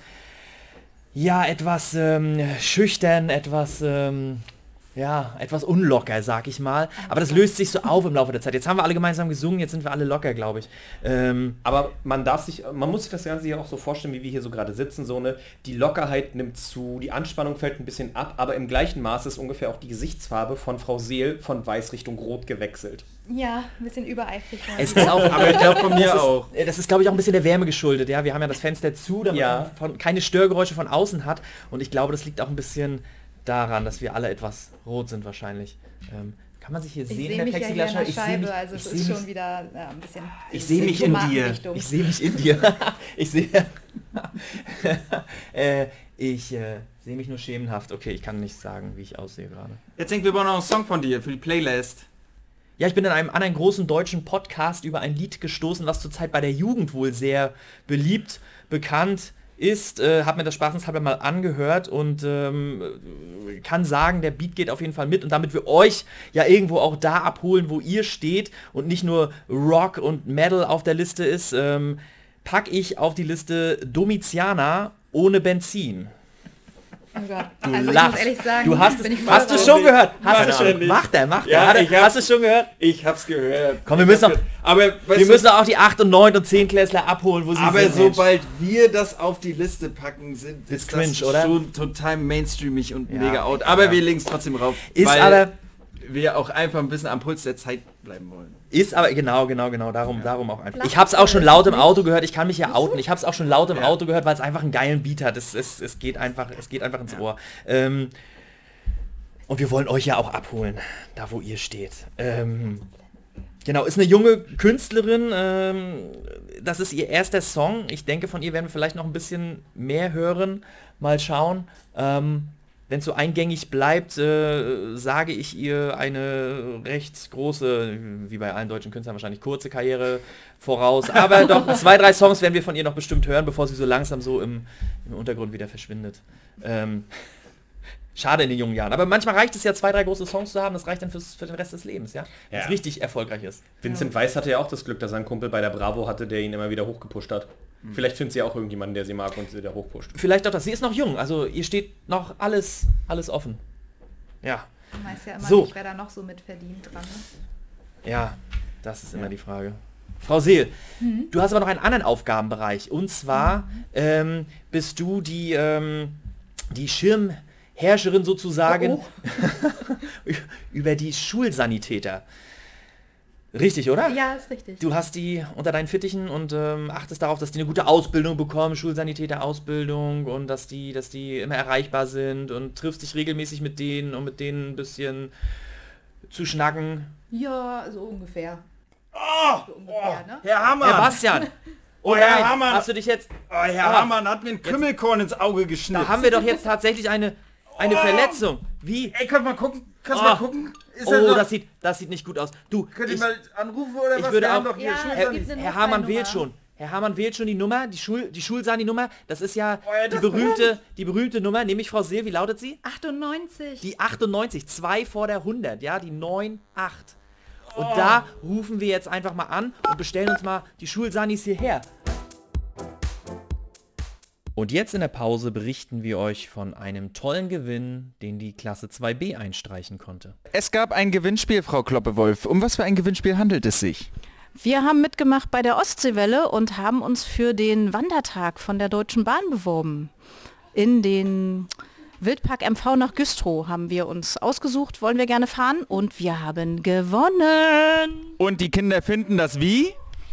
schüchtern, etwas unlocker, sag ich mal. Aber das löst sich so auf im Laufe der Zeit. Jetzt haben wir alle gemeinsam gesungen, jetzt sind wir alle locker, glaube ich. Aber man muss sich das Ganze hier auch so vorstellen, wie wir hier so gerade sitzen, die Lockerheit nimmt zu, die Anspannung fällt ein bisschen ab, aber im gleichen Maße ist ungefähr auch die Gesichtsfarbe von Frau Seel von weiß Richtung rot gewechselt. Ja, ein bisschen übereifrig. Es ist auch, Aber ich glaube von mir auch. das ist, glaube ich, auch ein bisschen der Wärme geschuldet. Ja, wir haben ja das Fenster zu, damit man keine Störgeräusche von außen hat. Und ich glaube, das liegt auch ein bisschen daran, dass wir alle etwas rot sind wahrscheinlich. Kann man sich hier Ich sehen sehe mich ja hier in der Ich sehe Scheibe, mich- also ich es sehe ist mich- schon wieder ein bisschen... Ich sehe mich in dir. Tomatenrichtung. Ich sehe mich in dir. Ich sehe... ich sehe mich nur schemenhaft. Okay, ich kann nicht sagen, wie ich aussehe gerade. Jetzt denken wir brauchen noch einen Song von dir für die Playlist. Ja, ich bin an einen großen deutschen Podcast über ein Lied gestoßen, was zurzeit bei der Jugend wohl sehr beliebt, bekannt ist. Habe mir das spaßenshalber mal angehört und kann sagen, der Beat geht auf jeden Fall mit. Und damit wir euch ja irgendwo auch da abholen, wo ihr steht und nicht nur Rock und Metal auf der Liste ist, packe ich auf die Liste Domitiana ohne Benzin. Oh Gott. Du Also ich lachst. muss ehrlich sagen, Du hast bin ich es. Hast du voll schon gehört? Hast Keine du schon? Ahnung. Macht er. Ja, Hast ich du es schon gehört? Ich hab's gehört. Komm, wir müssen noch, Aber wir müssen auch die 8 und 9 und 10 Klässler abholen, wo sie Aber sind. Mensch. sobald wir das auf die Liste packen, ist Ist das cringe, oder? schon total mainstreamig und Ja, mega out. Aber ja. wir legen es trotzdem rauf, Ist weil aber- wir auch einfach ein bisschen am Puls der Zeit bleiben wollen. Ist aber genau, darum auch einfach. Ich hab's auch schon laut im Auto gehört, ich kann mich ja outen. Ich hab's auch schon laut im Auto gehört, weil es einfach einen geilen Beat hat. Es geht einfach ins Ohr. Und wir wollen euch ja auch abholen, da wo ihr steht. Genau, ist eine junge Künstlerin, das ist ihr erster Song. Ich denke, von ihr werden wir vielleicht noch ein bisschen mehr hören. Mal schauen. Wenn es so eingängig bleibt, sage ich ihr eine recht große, wie bei allen deutschen Künstlern wahrscheinlich kurze Karriere voraus. Aber doch 2, 3 Songs werden wir von ihr noch bestimmt hören, bevor sie so langsam so im Untergrund wieder verschwindet. Schade in den jungen Jahren. Aber manchmal reicht es ja, 2, 3 große Songs zu haben, das reicht dann für den Rest des Lebens, ja? Wenn es Ja. richtig erfolgreich ist. Vincent Weiss hatte ja auch das Glück, dass er einen Kumpel bei der Bravo hatte, der ihn immer wieder hochgepusht hat. Vielleicht findet sie auch irgendjemanden, der sie mag und sie da hochpusht. Vielleicht auch das. Sie ist noch jung, also ihr steht noch alles offen. Ja. Man weiß ja immer So. nicht, wer da noch so mit verdient dran ist. Ja, das ist immer die Frage. Frau Seel, du hast aber noch einen anderen Aufgabenbereich. Und zwar bist du die Schirmherrscherin sozusagen über die Schulsanitäter. Richtig, oder? Ja, ist richtig. Du hast die unter deinen Fittichen und achtest darauf, dass die eine gute Ausbildung bekommen, Schulsanitäter-Ausbildung und dass die immer erreichbar sind und triffst dich regelmäßig mit denen, um mit denen ein bisschen zu schnacken. Ja, so ungefähr. So ungefähr, ne? Herr Hammann! Herr Bastian! Oh, Herr nein, Hammann! hast du dich jetzt... Oh, Herr Hammann hat mir ein Kümmelkorn ins Auge geschnitten. Da haben wir doch jetzt tatsächlich eine Verletzung. Wie? Ey, kannst du mal gucken? Oh, das sieht nicht gut aus. Du, Könnt ihr mal anrufen oder ich was? würde Wir haben auch- doch hier Ja, Schulsanis. es gibt Herr Hamann wählt schon. Herr Hamann wählt schon die Nummer, die Schulsani-Nummer. Das ist ja das die berühmte Nummer. Nämlich Frau Sil, wie lautet sie? 98. Die 98, 2 vor der 100, ja, die 98. Und da rufen wir jetzt einfach mal an und bestellen uns mal die Schulsanis hierher. Und jetzt in der Pause berichten wir euch von einem tollen Gewinn, den die Klasse 2b einstreichen konnte. Es gab ein Gewinnspiel, Frau Kloppe-Wolf. Um was für ein Gewinnspiel handelt es sich? Wir haben mitgemacht bei der Ostseewelle und haben uns für den Wandertag von der Deutschen Bahn beworben. In den Wildpark MV nach Güstrow haben wir uns ausgesucht, wollen wir gerne fahren und wir haben gewonnen. Und die Kinder finden das wie?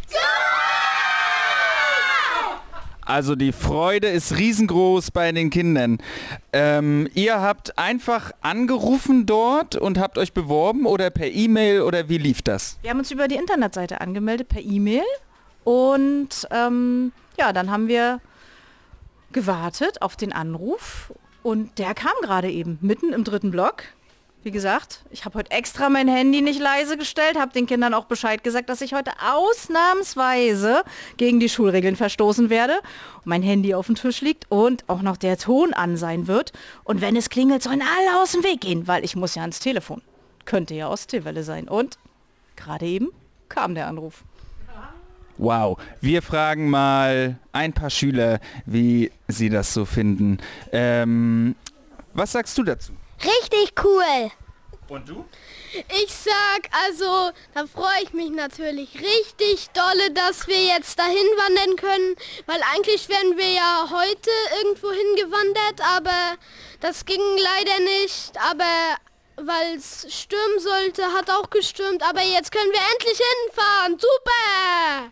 Also die Freude ist riesengroß bei den Kindern. Ihr habt einfach angerufen dort und habt euch beworben oder per E-Mail oder wie lief das? Wir haben uns über die Internetseite angemeldet per E-Mail und ja, dann haben wir gewartet auf den Anruf und der kam gerade eben mitten im 3. Block. Wie gesagt, ich habe heute extra mein Handy nicht leise gestellt, habe den Kindern auch Bescheid gesagt, dass ich heute ausnahmsweise gegen die Schulregeln verstoßen werde. Und mein Handy auf dem Tisch liegt und auch noch der Ton an sein wird. Und wenn es klingelt, sollen alle aus dem Weg gehen, weil ich muss ja ans Telefon. Könnte ja Ostseewelle sein. Und gerade eben kam der Anruf. Wow, wir fragen mal ein paar Schüler, wie sie das so finden. Was sagst du dazu? Richtig cool. Und du? Ich sag, also, da freue ich mich natürlich richtig dolle, dass wir jetzt dahin wandern können, weil eigentlich wären wir ja heute irgendwo hingewandert, aber das ging leider nicht, aber weil es stürmen sollte, hat auch gestürmt, aber jetzt können wir endlich hinfahren. Super!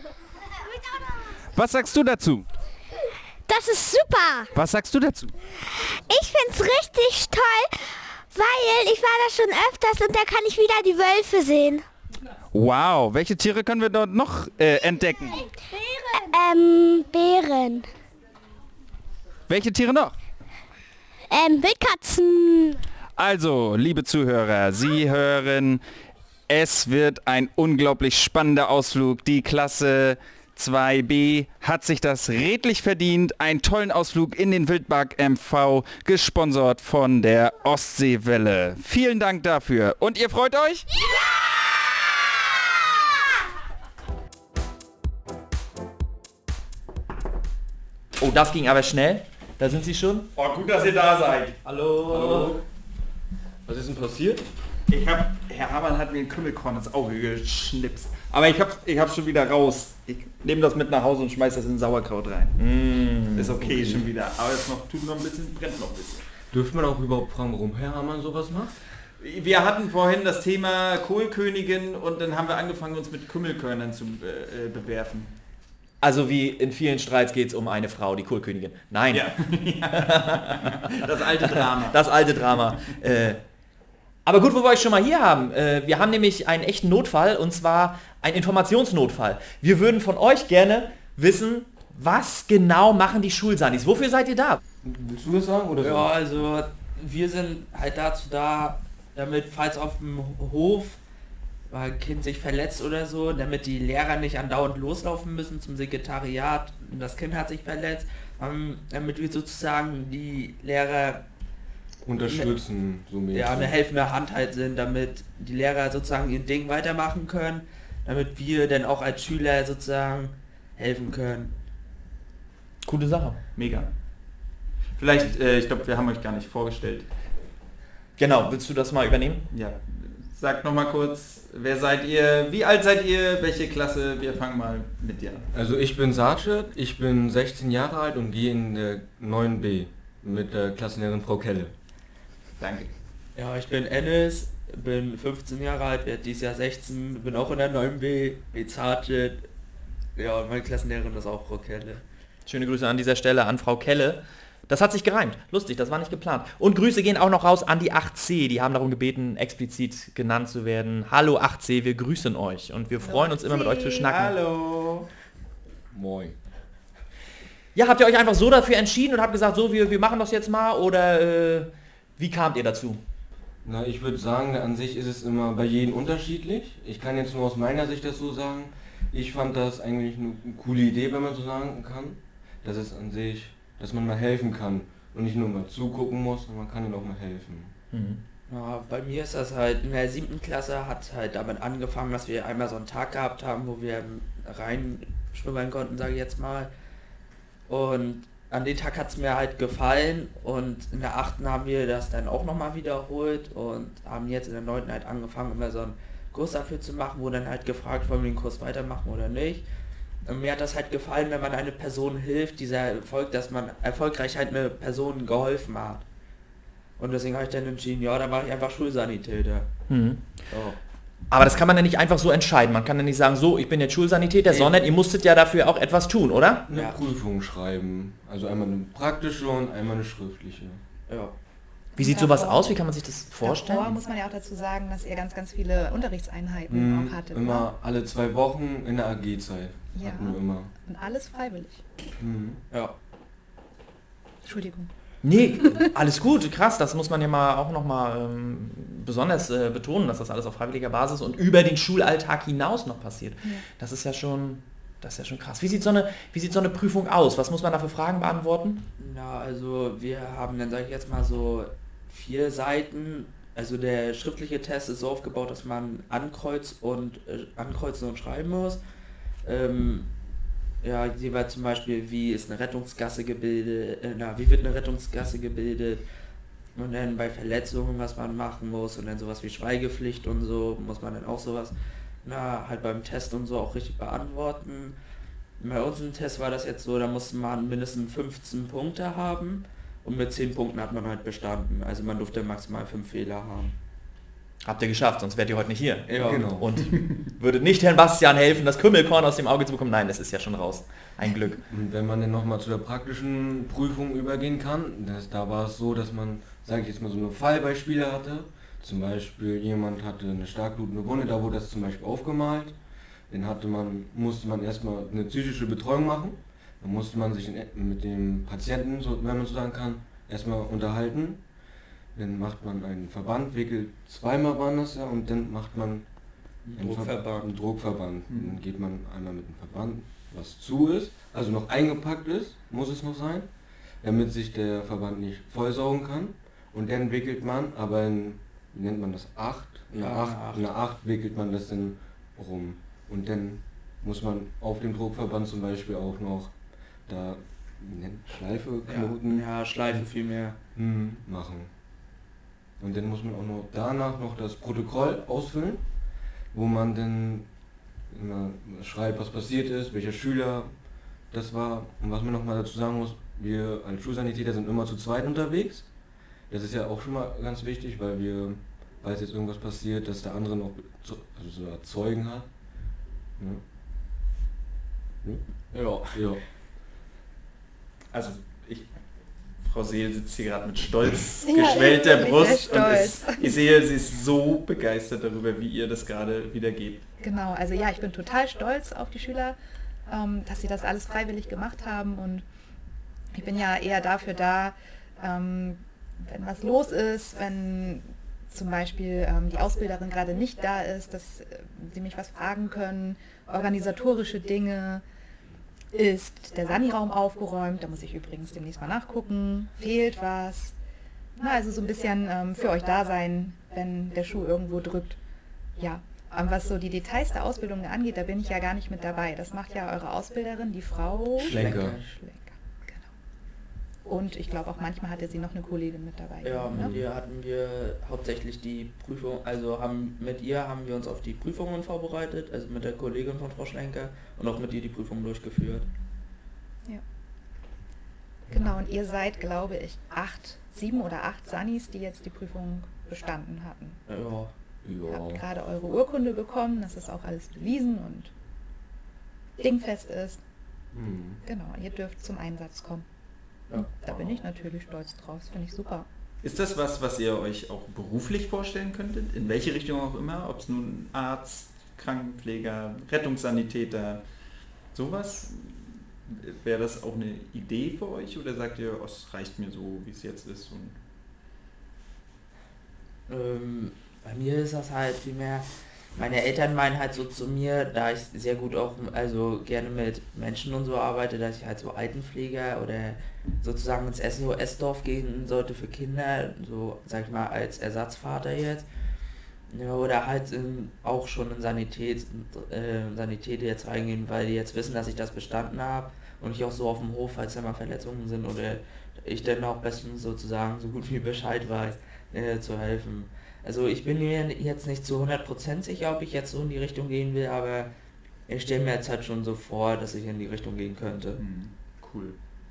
Was sagst du dazu? Das ist super. Was sagst du dazu? Ich find's richtig toll, weil ich war da schon öfters und da kann ich wieder die Wölfe sehen. Wow, welche Tiere können wir dort noch entdecken? Bären. Welche Tiere noch? Wildkatzen. Also, liebe Zuhörer, Sie hören, es wird ein unglaublich spannender Ausflug. Die Klasse 2b hat sich das redlich verdient. Einen tollen Ausflug in den Wildpark MV, gesponsert von der Ostseewelle. Vielen Dank dafür. Und ihr freut euch? Oh, das ging aber schnell. Da sind sie schon. Oh, gut, dass ihr da seid. Hallo. Was ist denn passiert? Herr Hamann hat mir ein Kümmelkorn ins Auge geschnipst. Aber ich hab's schon wieder raus. Ich nehme das mit nach Hause und schmeiß das in Sauerkraut rein. Ist okay, schon wieder. Aber es tut noch ein bisschen, brennt noch ein bisschen. Dürfte man auch überhaupt fragen, warum Herr Hamann sowas macht? Wir hatten vorhin das Thema Kohlkönigin und dann haben wir angefangen, uns mit Kümmelkörnern zu bewerfen. Also wie in vielen Streits geht es um eine Frau, die Kohlkönigin. Nein. Ja. Das alte Drama. Das alte Drama. Aber gut, wo wir euch schon mal hier haben. Wir haben nämlich einen echten Notfall und zwar einen Informationsnotfall. Wir würden von euch gerne wissen, was genau machen die Schulsanis? Wofür seid ihr da? Willst du das sagen? Oder Ja, also wir sind halt dazu da, damit falls auf dem Hof mal ein Kind sich verletzt oder so, damit die Lehrer nicht andauernd loslaufen müssen zum Sekretariat, das Kind hat sich verletzt, damit wir sozusagen die Lehrer unterstützen, so mäßig. ja, eine helfende Hand halt sind, damit die Lehrer sozusagen ihr Ding weitermachen können, damit wir dann auch als Schüler sozusagen helfen können. Coole Sache. Mega. Vielleicht, ich glaube, wir haben euch gar nicht vorgestellt. Genau, willst du das mal übernehmen? Ja. Sagt noch mal kurz, wer seid ihr, wie alt seid ihr, welche Klasse? Wir fangen mal mit dir an. Also ich bin Sarchet, ich bin 16 Jahre alt und gehe in der 9b mit der Klassenlehrerin Frau Kelle. Danke. Ja, ich bin Ennis, bin 15 Jahre alt, werde dieses Jahr 16, bin auch in der 9b, wie Zartet. Ja, und meine Klassenlehrerin ist auch Frau Kelle. Schöne Grüße an dieser Stelle an Frau Kelle. Das hat sich gereimt. Lustig, das war nicht geplant. Und Grüße gehen auch noch raus an die 8C. Die haben darum gebeten, explizit genannt zu werden. Hallo 8C, wir grüßen euch. Und wir freuen uns immer mit euch zu schnacken. Hallo. Moin. Ja, habt ihr euch einfach so dafür entschieden und habt gesagt, so, wir machen das jetzt mal? Oder wie kamt ihr dazu? Na, ich würde sagen, an sich ist es immer bei jedem unterschiedlich. Ich kann jetzt nur aus meiner Sicht das so sagen. Ich fand das eigentlich eine coole Idee, wenn man so sagen kann. Dass es an sich, dass man mal helfen kann und nicht nur mal zugucken muss, sondern man kann ihnen auch mal helfen. Ja, bei mir ist das halt, in der 7. Klasse hat halt damit angefangen, dass wir einmal so einen Tag gehabt haben, wo wir reinschwimmen konnten, sage ich jetzt mal. Und an den Tag hat es mir halt gefallen und in der 8. haben wir das dann auch nochmal wiederholt und haben jetzt in der 9. halt angefangen, immer so einen Kurs dafür zu machen, wo dann halt gefragt, wollen wir den Kurs weitermachen oder nicht. Und mir hat das halt gefallen, wenn man eine Person hilft, dieser Erfolg, dass man erfolgreich halt eine Person geholfen hat. Und deswegen habe ich dann entschieden, ja, dann mache ich einfach Schulsanitäter. So. Aber das kann man ja nicht einfach so entscheiden. Man kann ja nicht sagen, so, ich bin jetzt Schulsanitäter, sondern ihr musstet ja dafür auch etwas tun, oder? Eine Prüfung schreiben. Also einmal eine praktische und einmal eine schriftliche. Ja. Wie sieht sowas aus? Wie kann man sich das vorstellen? Davor muss man ja auch dazu sagen, dass ihr ganz, ganz viele Unterrichtseinheiten auch hattet. Immer alle 2 Wochen in der AG-Zeit. Ja. Hatten wir immer. Und alles freiwillig. Ja. Entschuldigung. Nee, alles gut, krass, das muss man ja mal auch nochmal besonders betonen, dass das alles auf freiwilliger Basis und über den Schulalltag hinaus noch passiert. Ja. Das ist ja schon krass. Wie sieht so eine Prüfung aus? Was muss man da für Fragen beantworten? Na, also wir haben dann, sage ich jetzt mal, so 4 Seiten. Also der schriftliche Test ist so aufgebaut, dass man ankreuzen und schreiben muss. Ja, jeweils zum Beispiel, wie ist eine Rettungsgasse gebildet, wie wird eine Rettungsgasse gebildet und dann bei Verletzungen, was man machen muss und dann sowas wie Schweigepflicht und so, muss man dann auch sowas, halt beim Test und so auch richtig beantworten. Bei uns im Test war das jetzt so, da musste man mindestens 15 Punkte haben und mit 10 Punkten hat man halt bestanden, also man durfte maximal 5 Fehler haben. Habt ihr geschafft, sonst wärt ihr heute nicht hier. Ja, genau. Und würdet nicht Herrn Bastian helfen, das Kümmelkorn aus dem Auge zu bekommen? Nein, das ist ja schon raus. Ein Glück. Und wenn man dann nochmal zu der praktischen Prüfung übergehen kann, da war es so, dass man, sage ich jetzt mal, so eine Fallbeispiele hatte. Zum Beispiel jemand hatte eine stark blutende Wunde, da wurde das zum Beispiel aufgemalt. Dann musste man erstmal eine psychische Betreuung machen. Dann musste man sich mit dem Patienten, so, wenn man so sagen kann, erstmal unterhalten. Dann macht man einen Verband, wickelt 2-mal waren das ja, und dann macht man einen Druckverband. Dann geht man einmal mit dem Verband, was zu ist, also noch eingepackt ist, muss es noch sein, damit sich der Verband nicht vollsaugen kann. Und dann wickelt man, aber wie nennt man das, 8? In der 8 wickelt man das dann rum. Und dann muss man auf dem Druckverband zum Beispiel auch noch da Schleife, Knoten. Ja, Schleife vielmehr. Machen. Und dann muss man auch noch danach noch das Protokoll ausfüllen, wo man dann immer schreibt, was passiert ist, welcher Schüler das war. Und was man noch mal dazu sagen muss, wir als Schulsanitäter sind immer zu zweit unterwegs. Das ist ja auch schon mal ganz wichtig, weil falls jetzt irgendwas passiert, dass der andere noch so Zeugen hat. Ja. Also Frau Seel sitzt hier gerade mit stolz geschwellter Brust und ich sehe, sie ist so begeistert darüber, wie ihr das gerade wiedergebt. Genau, also ja, ich bin total stolz auf die Schüler, dass sie das alles freiwillig gemacht haben und ich bin ja eher dafür da, wenn was los ist, wenn zum Beispiel die Ausbilderin gerade nicht da ist, dass sie mich was fragen können, organisatorische Dinge. Ist der Sani-Raum aufgeräumt? Da muss ich übrigens demnächst mal nachgucken. Fehlt was? Also so ein bisschen für euch da sein, wenn der Schuh irgendwo drückt. Ja, was so die Details der Ausbildung angeht, da bin ich ja gar nicht mit dabei. Das macht ja eure Ausbilderin, die Frau Schlenker. Genau. Und ich glaube auch manchmal hatte sie noch eine Kollegin mit dabei. Ja, mit ihr hatten wir hauptsächlich die Prüfung, also mit ihr haben wir uns auf die Prüfungen vorbereitet, also mit der Kollegin von Frau Schlenker und auch mit ihr die Prüfung durchgeführt. Ja. Genau, und ihr seid, glaube ich, 7 oder 8 Sanis, die jetzt die Prüfung bestanden hatten. Ja. Ihr habt gerade eure Urkunde bekommen, dass das auch alles bewiesen und dingfest ist. Genau, ihr dürft zum Einsatz kommen. Ja. Da bin ich natürlich stolz drauf, das finde ich super. Ist das was ihr euch auch beruflich vorstellen könntet? In welche Richtung auch immer? Ob es nun Arzt, Krankenpfleger, Rettungssanitäter, sowas? Wäre das auch eine Idee für euch oder sagt ihr, es reicht mir so, wie es jetzt ist? Und Bei mir ist das halt vielmehr, meine Eltern meinen halt so zu mir, da ich sehr gut auch, also gerne mit Menschen und so arbeite, dass ich halt so Altenpfleger oder sozusagen ins SOS-Dorf gehen sollte für Kinder, so sag ich mal als Ersatzvater jetzt. Ja, oder halt auch schon in Sanität jetzt reingehen, weil die jetzt wissen, dass ich das bestanden habe und ich auch so auf dem Hof, falls da mal Verletzungen sind oder ich dann auch bestens sozusagen so gut wie Bescheid weiß, zu helfen. Also ich bin mir jetzt nicht zu 100% sicher, ob ich jetzt so in die Richtung gehen will, aber ich stelle mir jetzt halt schon so vor, dass ich in die Richtung gehen könnte. Cool.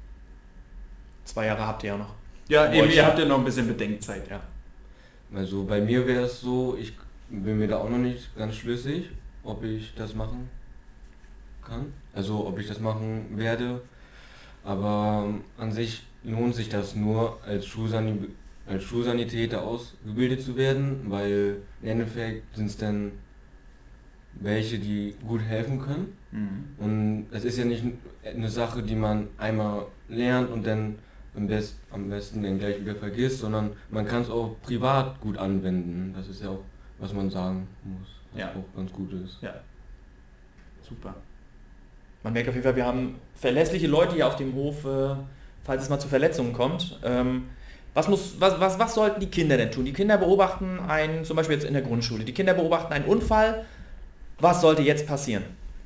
2 Jahre habt ihr ja noch. Ja, eben, ihr habt ja noch ein bisschen Bedenkzeit, ja. Also bei mir wäre es so, ich bin mir da auch noch nicht ganz schlüssig, ob ich das machen kann. Also ob ich das machen werde. Aber an sich lohnt sich das nur als Schulsanitäter ausgebildet zu werden, weil im Endeffekt sind es dann welche, die gut helfen können. Und es ist ja nicht eine Sache, die man einmal lernt und dann am besten dann gleich wieder vergisst, sondern man kann es auch privat gut anwenden. Das ist ja auch, was man sagen muss, was auch ganz gut ist. Ja, super. Man merkt auf jeden Fall, wir haben verlässliche Leute hier auf dem Hof, falls es mal zu Verletzungen kommt. Was sollten die Kinder denn tun? Die Kinder beobachten zum Beispiel jetzt in der Grundschule, die Kinder beobachten einen Unfall. Was sollte jetzt passieren?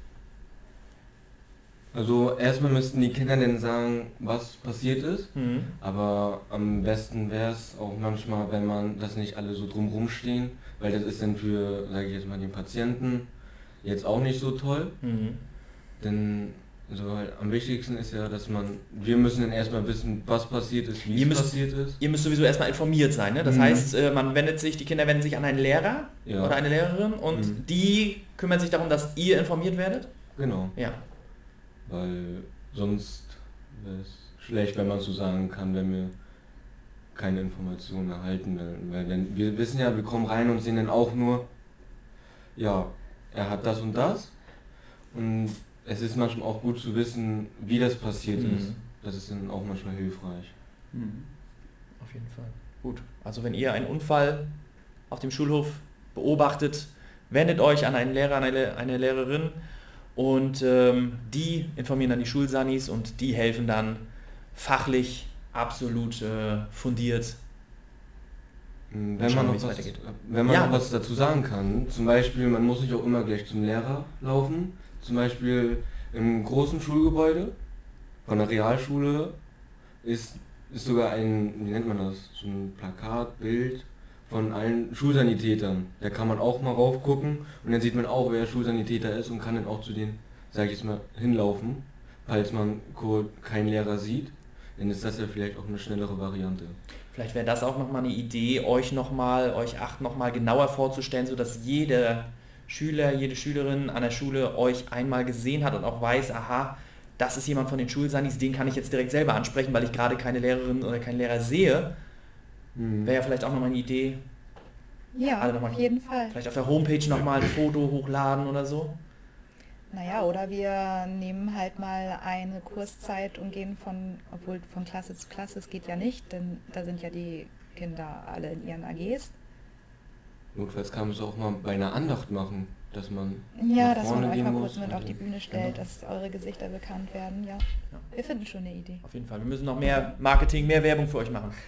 Also erstmal müssten die Kinder dann sagen, was passiert ist, aber am besten wäre es auch manchmal, wenn man das nicht alle so drumrum stehen, weil das ist dann für, sage ich jetzt mal, den Patienten jetzt auch nicht so toll. Denn also halt am wichtigsten ist ja, dass wir müssen dann erstmal wissen, was passiert ist, wie es passiert ist. Ihr müsst sowieso erstmal informiert sein, ne? Das heißt, die Kinder wenden sich an einen Lehrer oder eine Lehrerin und die kümmern sich darum, dass ihr informiert werdet? Genau. Ja. Weil sonst wäre es schlecht, wenn man so sagen kann, wenn wir keine Informationen erhalten, weil wir wissen ja, wir kommen rein und sehen dann auch nur, ja, er hat das und das und es ist manchmal auch gut zu wissen, wie das passiert ist. Das ist dann auch manchmal hilfreich. Auf jeden Fall. Gut. Also wenn ihr einen Unfall auf dem Schulhof beobachtet, wendet euch an einen Lehrer, eine Lehrerin und die informieren dann die Schulsanis und die helfen dann fachlich absolut fundiert. Wenn man noch was dazu sagen kann, zum Beispiel, man muss nicht auch immer gleich zum Lehrer laufen. Zum Beispiel im großen Schulgebäude von der Realschule ist sogar wie nennt man das, so ein Plakatbild von allen Schulsanitätern. Da kann man auch mal raufgucken und dann sieht man auch, wer Schulsanitäter ist und kann dann auch zu denen, sage ich jetzt mal, hinlaufen. Falls man keinen Lehrer sieht, dann ist das ja vielleicht auch eine schnellere Variante. Vielleicht wäre das auch nochmal eine Idee, euch 8 nochmal genauer vorzustellen, sodass jeder Schüler, jede Schülerin an der Schule euch einmal gesehen hat und auch weiß, aha, das ist jemand von den Schulsanis, den kann ich jetzt direkt selber ansprechen, weil ich gerade keine Lehrerin oder keinen Lehrer sehe. Wäre ja vielleicht auch nochmal eine Idee. Ja, auf jeden Fall. Vielleicht auf der Homepage nochmal ein Foto hochladen oder so. Naja, oder wir nehmen halt mal eine Kurszeit und gehen obwohl von Klasse zu Klasse, es geht ja nicht, denn da sind ja die Kinder alle in ihren AGs. Notfalls kann man es auch mal bei einer Andacht machen, dass man dass man euch mal kurz mit auf die Bühne stellt, dass eure Gesichter bekannt werden, ja. Wir finden schon eine Idee. Auf jeden Fall, wir müssen noch mehr Marketing, mehr Werbung für euch machen.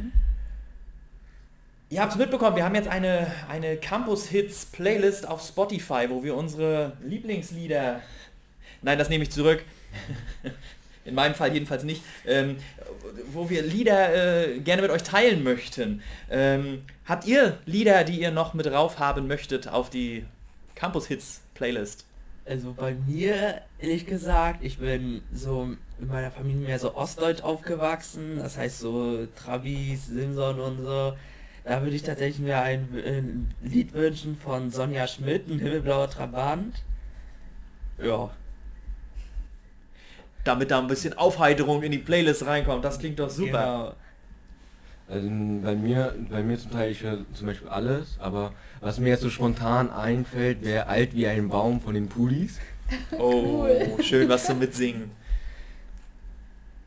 Ihr habt es mitbekommen, wir haben jetzt eine Campus-Hits-Playlist auf Spotify, wo wir unsere Lieblingslieder... Nein, das nehme ich zurück. In meinem Fall jedenfalls nicht. Wo wir Lieder gerne mit euch teilen möchten. Habt ihr Lieder, die ihr noch mit drauf haben möchtet auf die Campus-Hits-Playlist? Also bei mir, ehrlich gesagt, ich bin so in meiner Familie mehr so ostdeutsch aufgewachsen. Das heißt so Travis, Simson und so. Da würde ich tatsächlich mir ein Lied wünschen von Sonja Schmidt, ein himmelblauer Trabant. Ja. Damit da ein bisschen Aufheiterung in die Playlist reinkommt, das klingt doch super. Genau. Also bei mir zum Teil, ich höre zum Beispiel alles, aber was mir jetzt so spontan einfällt, wäre Alt wie ein Baum von den Pulis. Oh, schön was zum Mitsingen.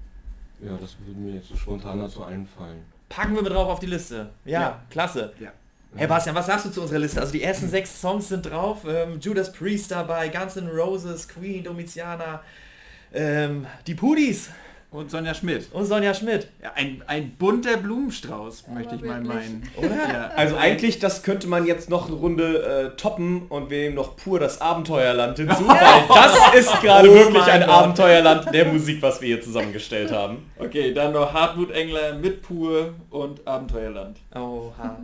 Ja, das würde mir jetzt so spontan dazu einfallen. Packen wir mit drauf auf die Liste. Ja, klasse. Ja. Hey Bastian, was sagst du zu unserer Liste? Also die ersten 6 Songs sind drauf. Judas Priest dabei, Guns N' Roses, Queen, Domitiana, die Pudis. Und Sonja Schmidt. Ja, ein bunter Blumenstrauß, möchte ich mal meinen. Oder? Ja. Also eigentlich, das könnte man jetzt noch eine Runde toppen und wir nehmen noch pur das Abenteuerland hinzu, weil das ist gerade wirklich ein Abenteuerland der Musik, was wir hier zusammengestellt haben. Okay, dann noch Hartmut Engler mit Pur und Abenteuerland. Oha.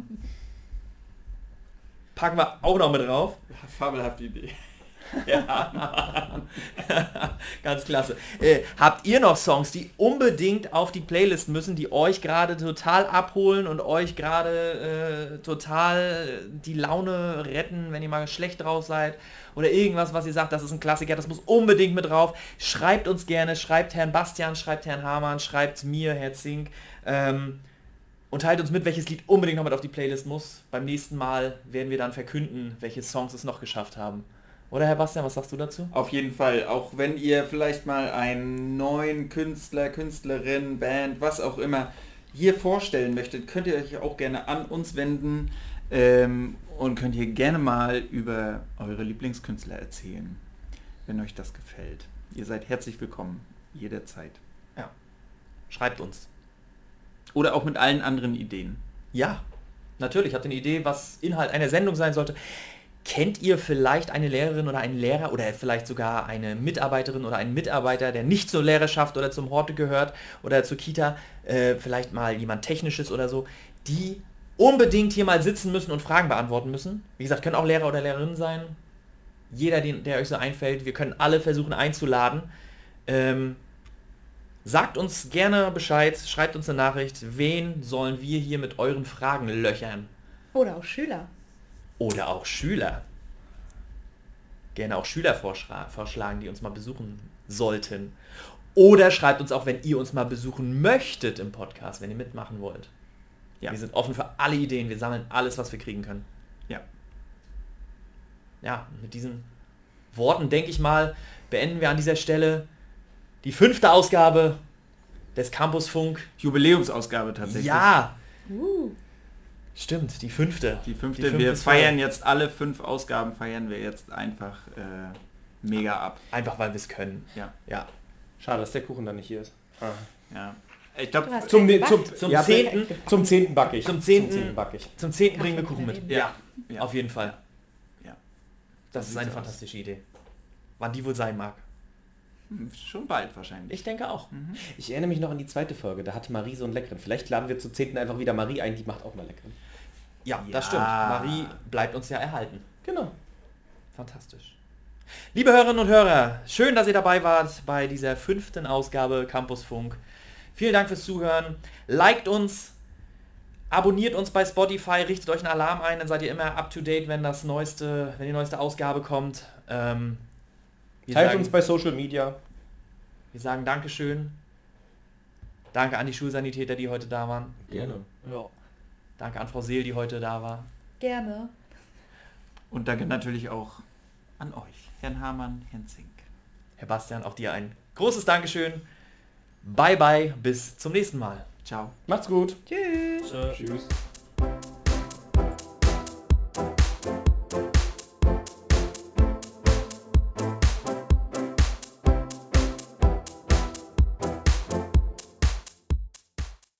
Packen wir auch noch mit drauf. Fabelhafte Idee. Ja, ganz klasse. Habt ihr noch Songs, die unbedingt auf die Playlist müssen, die euch gerade total abholen und euch gerade total die Laune retten, wenn ihr mal schlecht drauf seid? Oder irgendwas, was ihr sagt, das ist ein Klassiker, das muss unbedingt mit drauf. Schreibt uns gerne, schreibt Herrn Bastian, schreibt Herrn Hamann, schreibt mir, Herr Zink. Und teilt uns mit, welches Lied unbedingt noch mit auf die Playlist muss. Beim nächsten Mal werden wir dann verkünden, welche Songs es noch geschafft haben. Oder Herr Bastian, was sagst du dazu? Auf jeden Fall, auch wenn ihr vielleicht mal einen neuen Künstler, Künstlerin, Band, was auch immer hier vorstellen möchtet, könnt ihr euch auch gerne an uns wenden und könnt hier gerne mal über eure Lieblingskünstler erzählen, wenn euch das gefällt. Ihr seid herzlich willkommen, jederzeit. Ja, schreibt uns. Oder auch mit allen anderen Ideen. Ja, natürlich. Habt ihr eine Idee, was Inhalt einer Sendung sein sollte? Kennt ihr vielleicht eine Lehrerin oder einen Lehrer oder vielleicht sogar eine Mitarbeiterin oder einen Mitarbeiter, der nicht zur Lehrerschaft oder zum Horte gehört oder zur Kita, vielleicht mal jemand Technisches oder so, die unbedingt hier mal sitzen müssen und Fragen beantworten müssen? Wie gesagt, können auch Lehrer oder Lehrerinnen sein. Jeder, der euch so einfällt. Wir können alle versuchen einzuladen. Sagt uns gerne Bescheid, schreibt uns eine Nachricht. Wen sollen wir hier mit euren Fragen löchern? Oder auch Schüler. Oder auch Schüler. Gerne auch Schüler vorschlagen, die uns mal besuchen sollten. Oder schreibt uns auch, wenn ihr uns mal besuchen möchtet im Podcast, wenn ihr mitmachen wollt. Ja. Wir sind offen für alle Ideen, wir sammeln alles, was wir kriegen können. Ja. Ja, mit diesen Worten, denke ich mal, beenden wir an dieser Stelle die 5. Ausgabe des Campusfunk. Jubiläumsausgabe tatsächlich. Ja. Stimmt, die 5. Die fünfte. Wir feiern jetzt alle 5 Ausgaben, feiern wir jetzt einfach mega ab. Einfach weil wir es können. Ja. Schade, dass der Kuchen dann nicht hier ist. Ja. Ich glaube, zum 10. backe ich. Zum 10. bringen wir Kuchen mit. Ja. Auf jeden Fall. Ja. Das ist eine fantastische Idee. Wann die wohl sein mag. Schon bald wahrscheinlich. Ich denke auch. Ich erinnere mich noch an die 2. Folge, da hatte Marie so einen leckeren. Vielleicht laden wir zur 10. einfach wieder Marie ein, die macht auch mal leckeren. Ja, das stimmt. Marie bleibt uns ja erhalten. Genau. Fantastisch. Liebe Hörerinnen und Hörer, schön, dass ihr dabei wart bei dieser 5. Ausgabe Campusfunk. Vielen Dank fürs Zuhören. Liked uns, abonniert uns bei Spotify, richtet euch einen Alarm ein, dann seid ihr immer up to date, wenn die neueste Ausgabe kommt. Teilt uns bei Social Media. Wir sagen Dankeschön. Danke an die Schulsanitäter, die heute da waren. Gerne. Ja. Danke an Frau Seel, die heute da war. Gerne. Und danke natürlich auch an euch, Herrn Hamann, Herrn Zink. Herr Bastian, auch dir ein großes Dankeschön. Bye bye, bis zum nächsten Mal. Ciao. Macht's gut. Tschüss. Tschüss.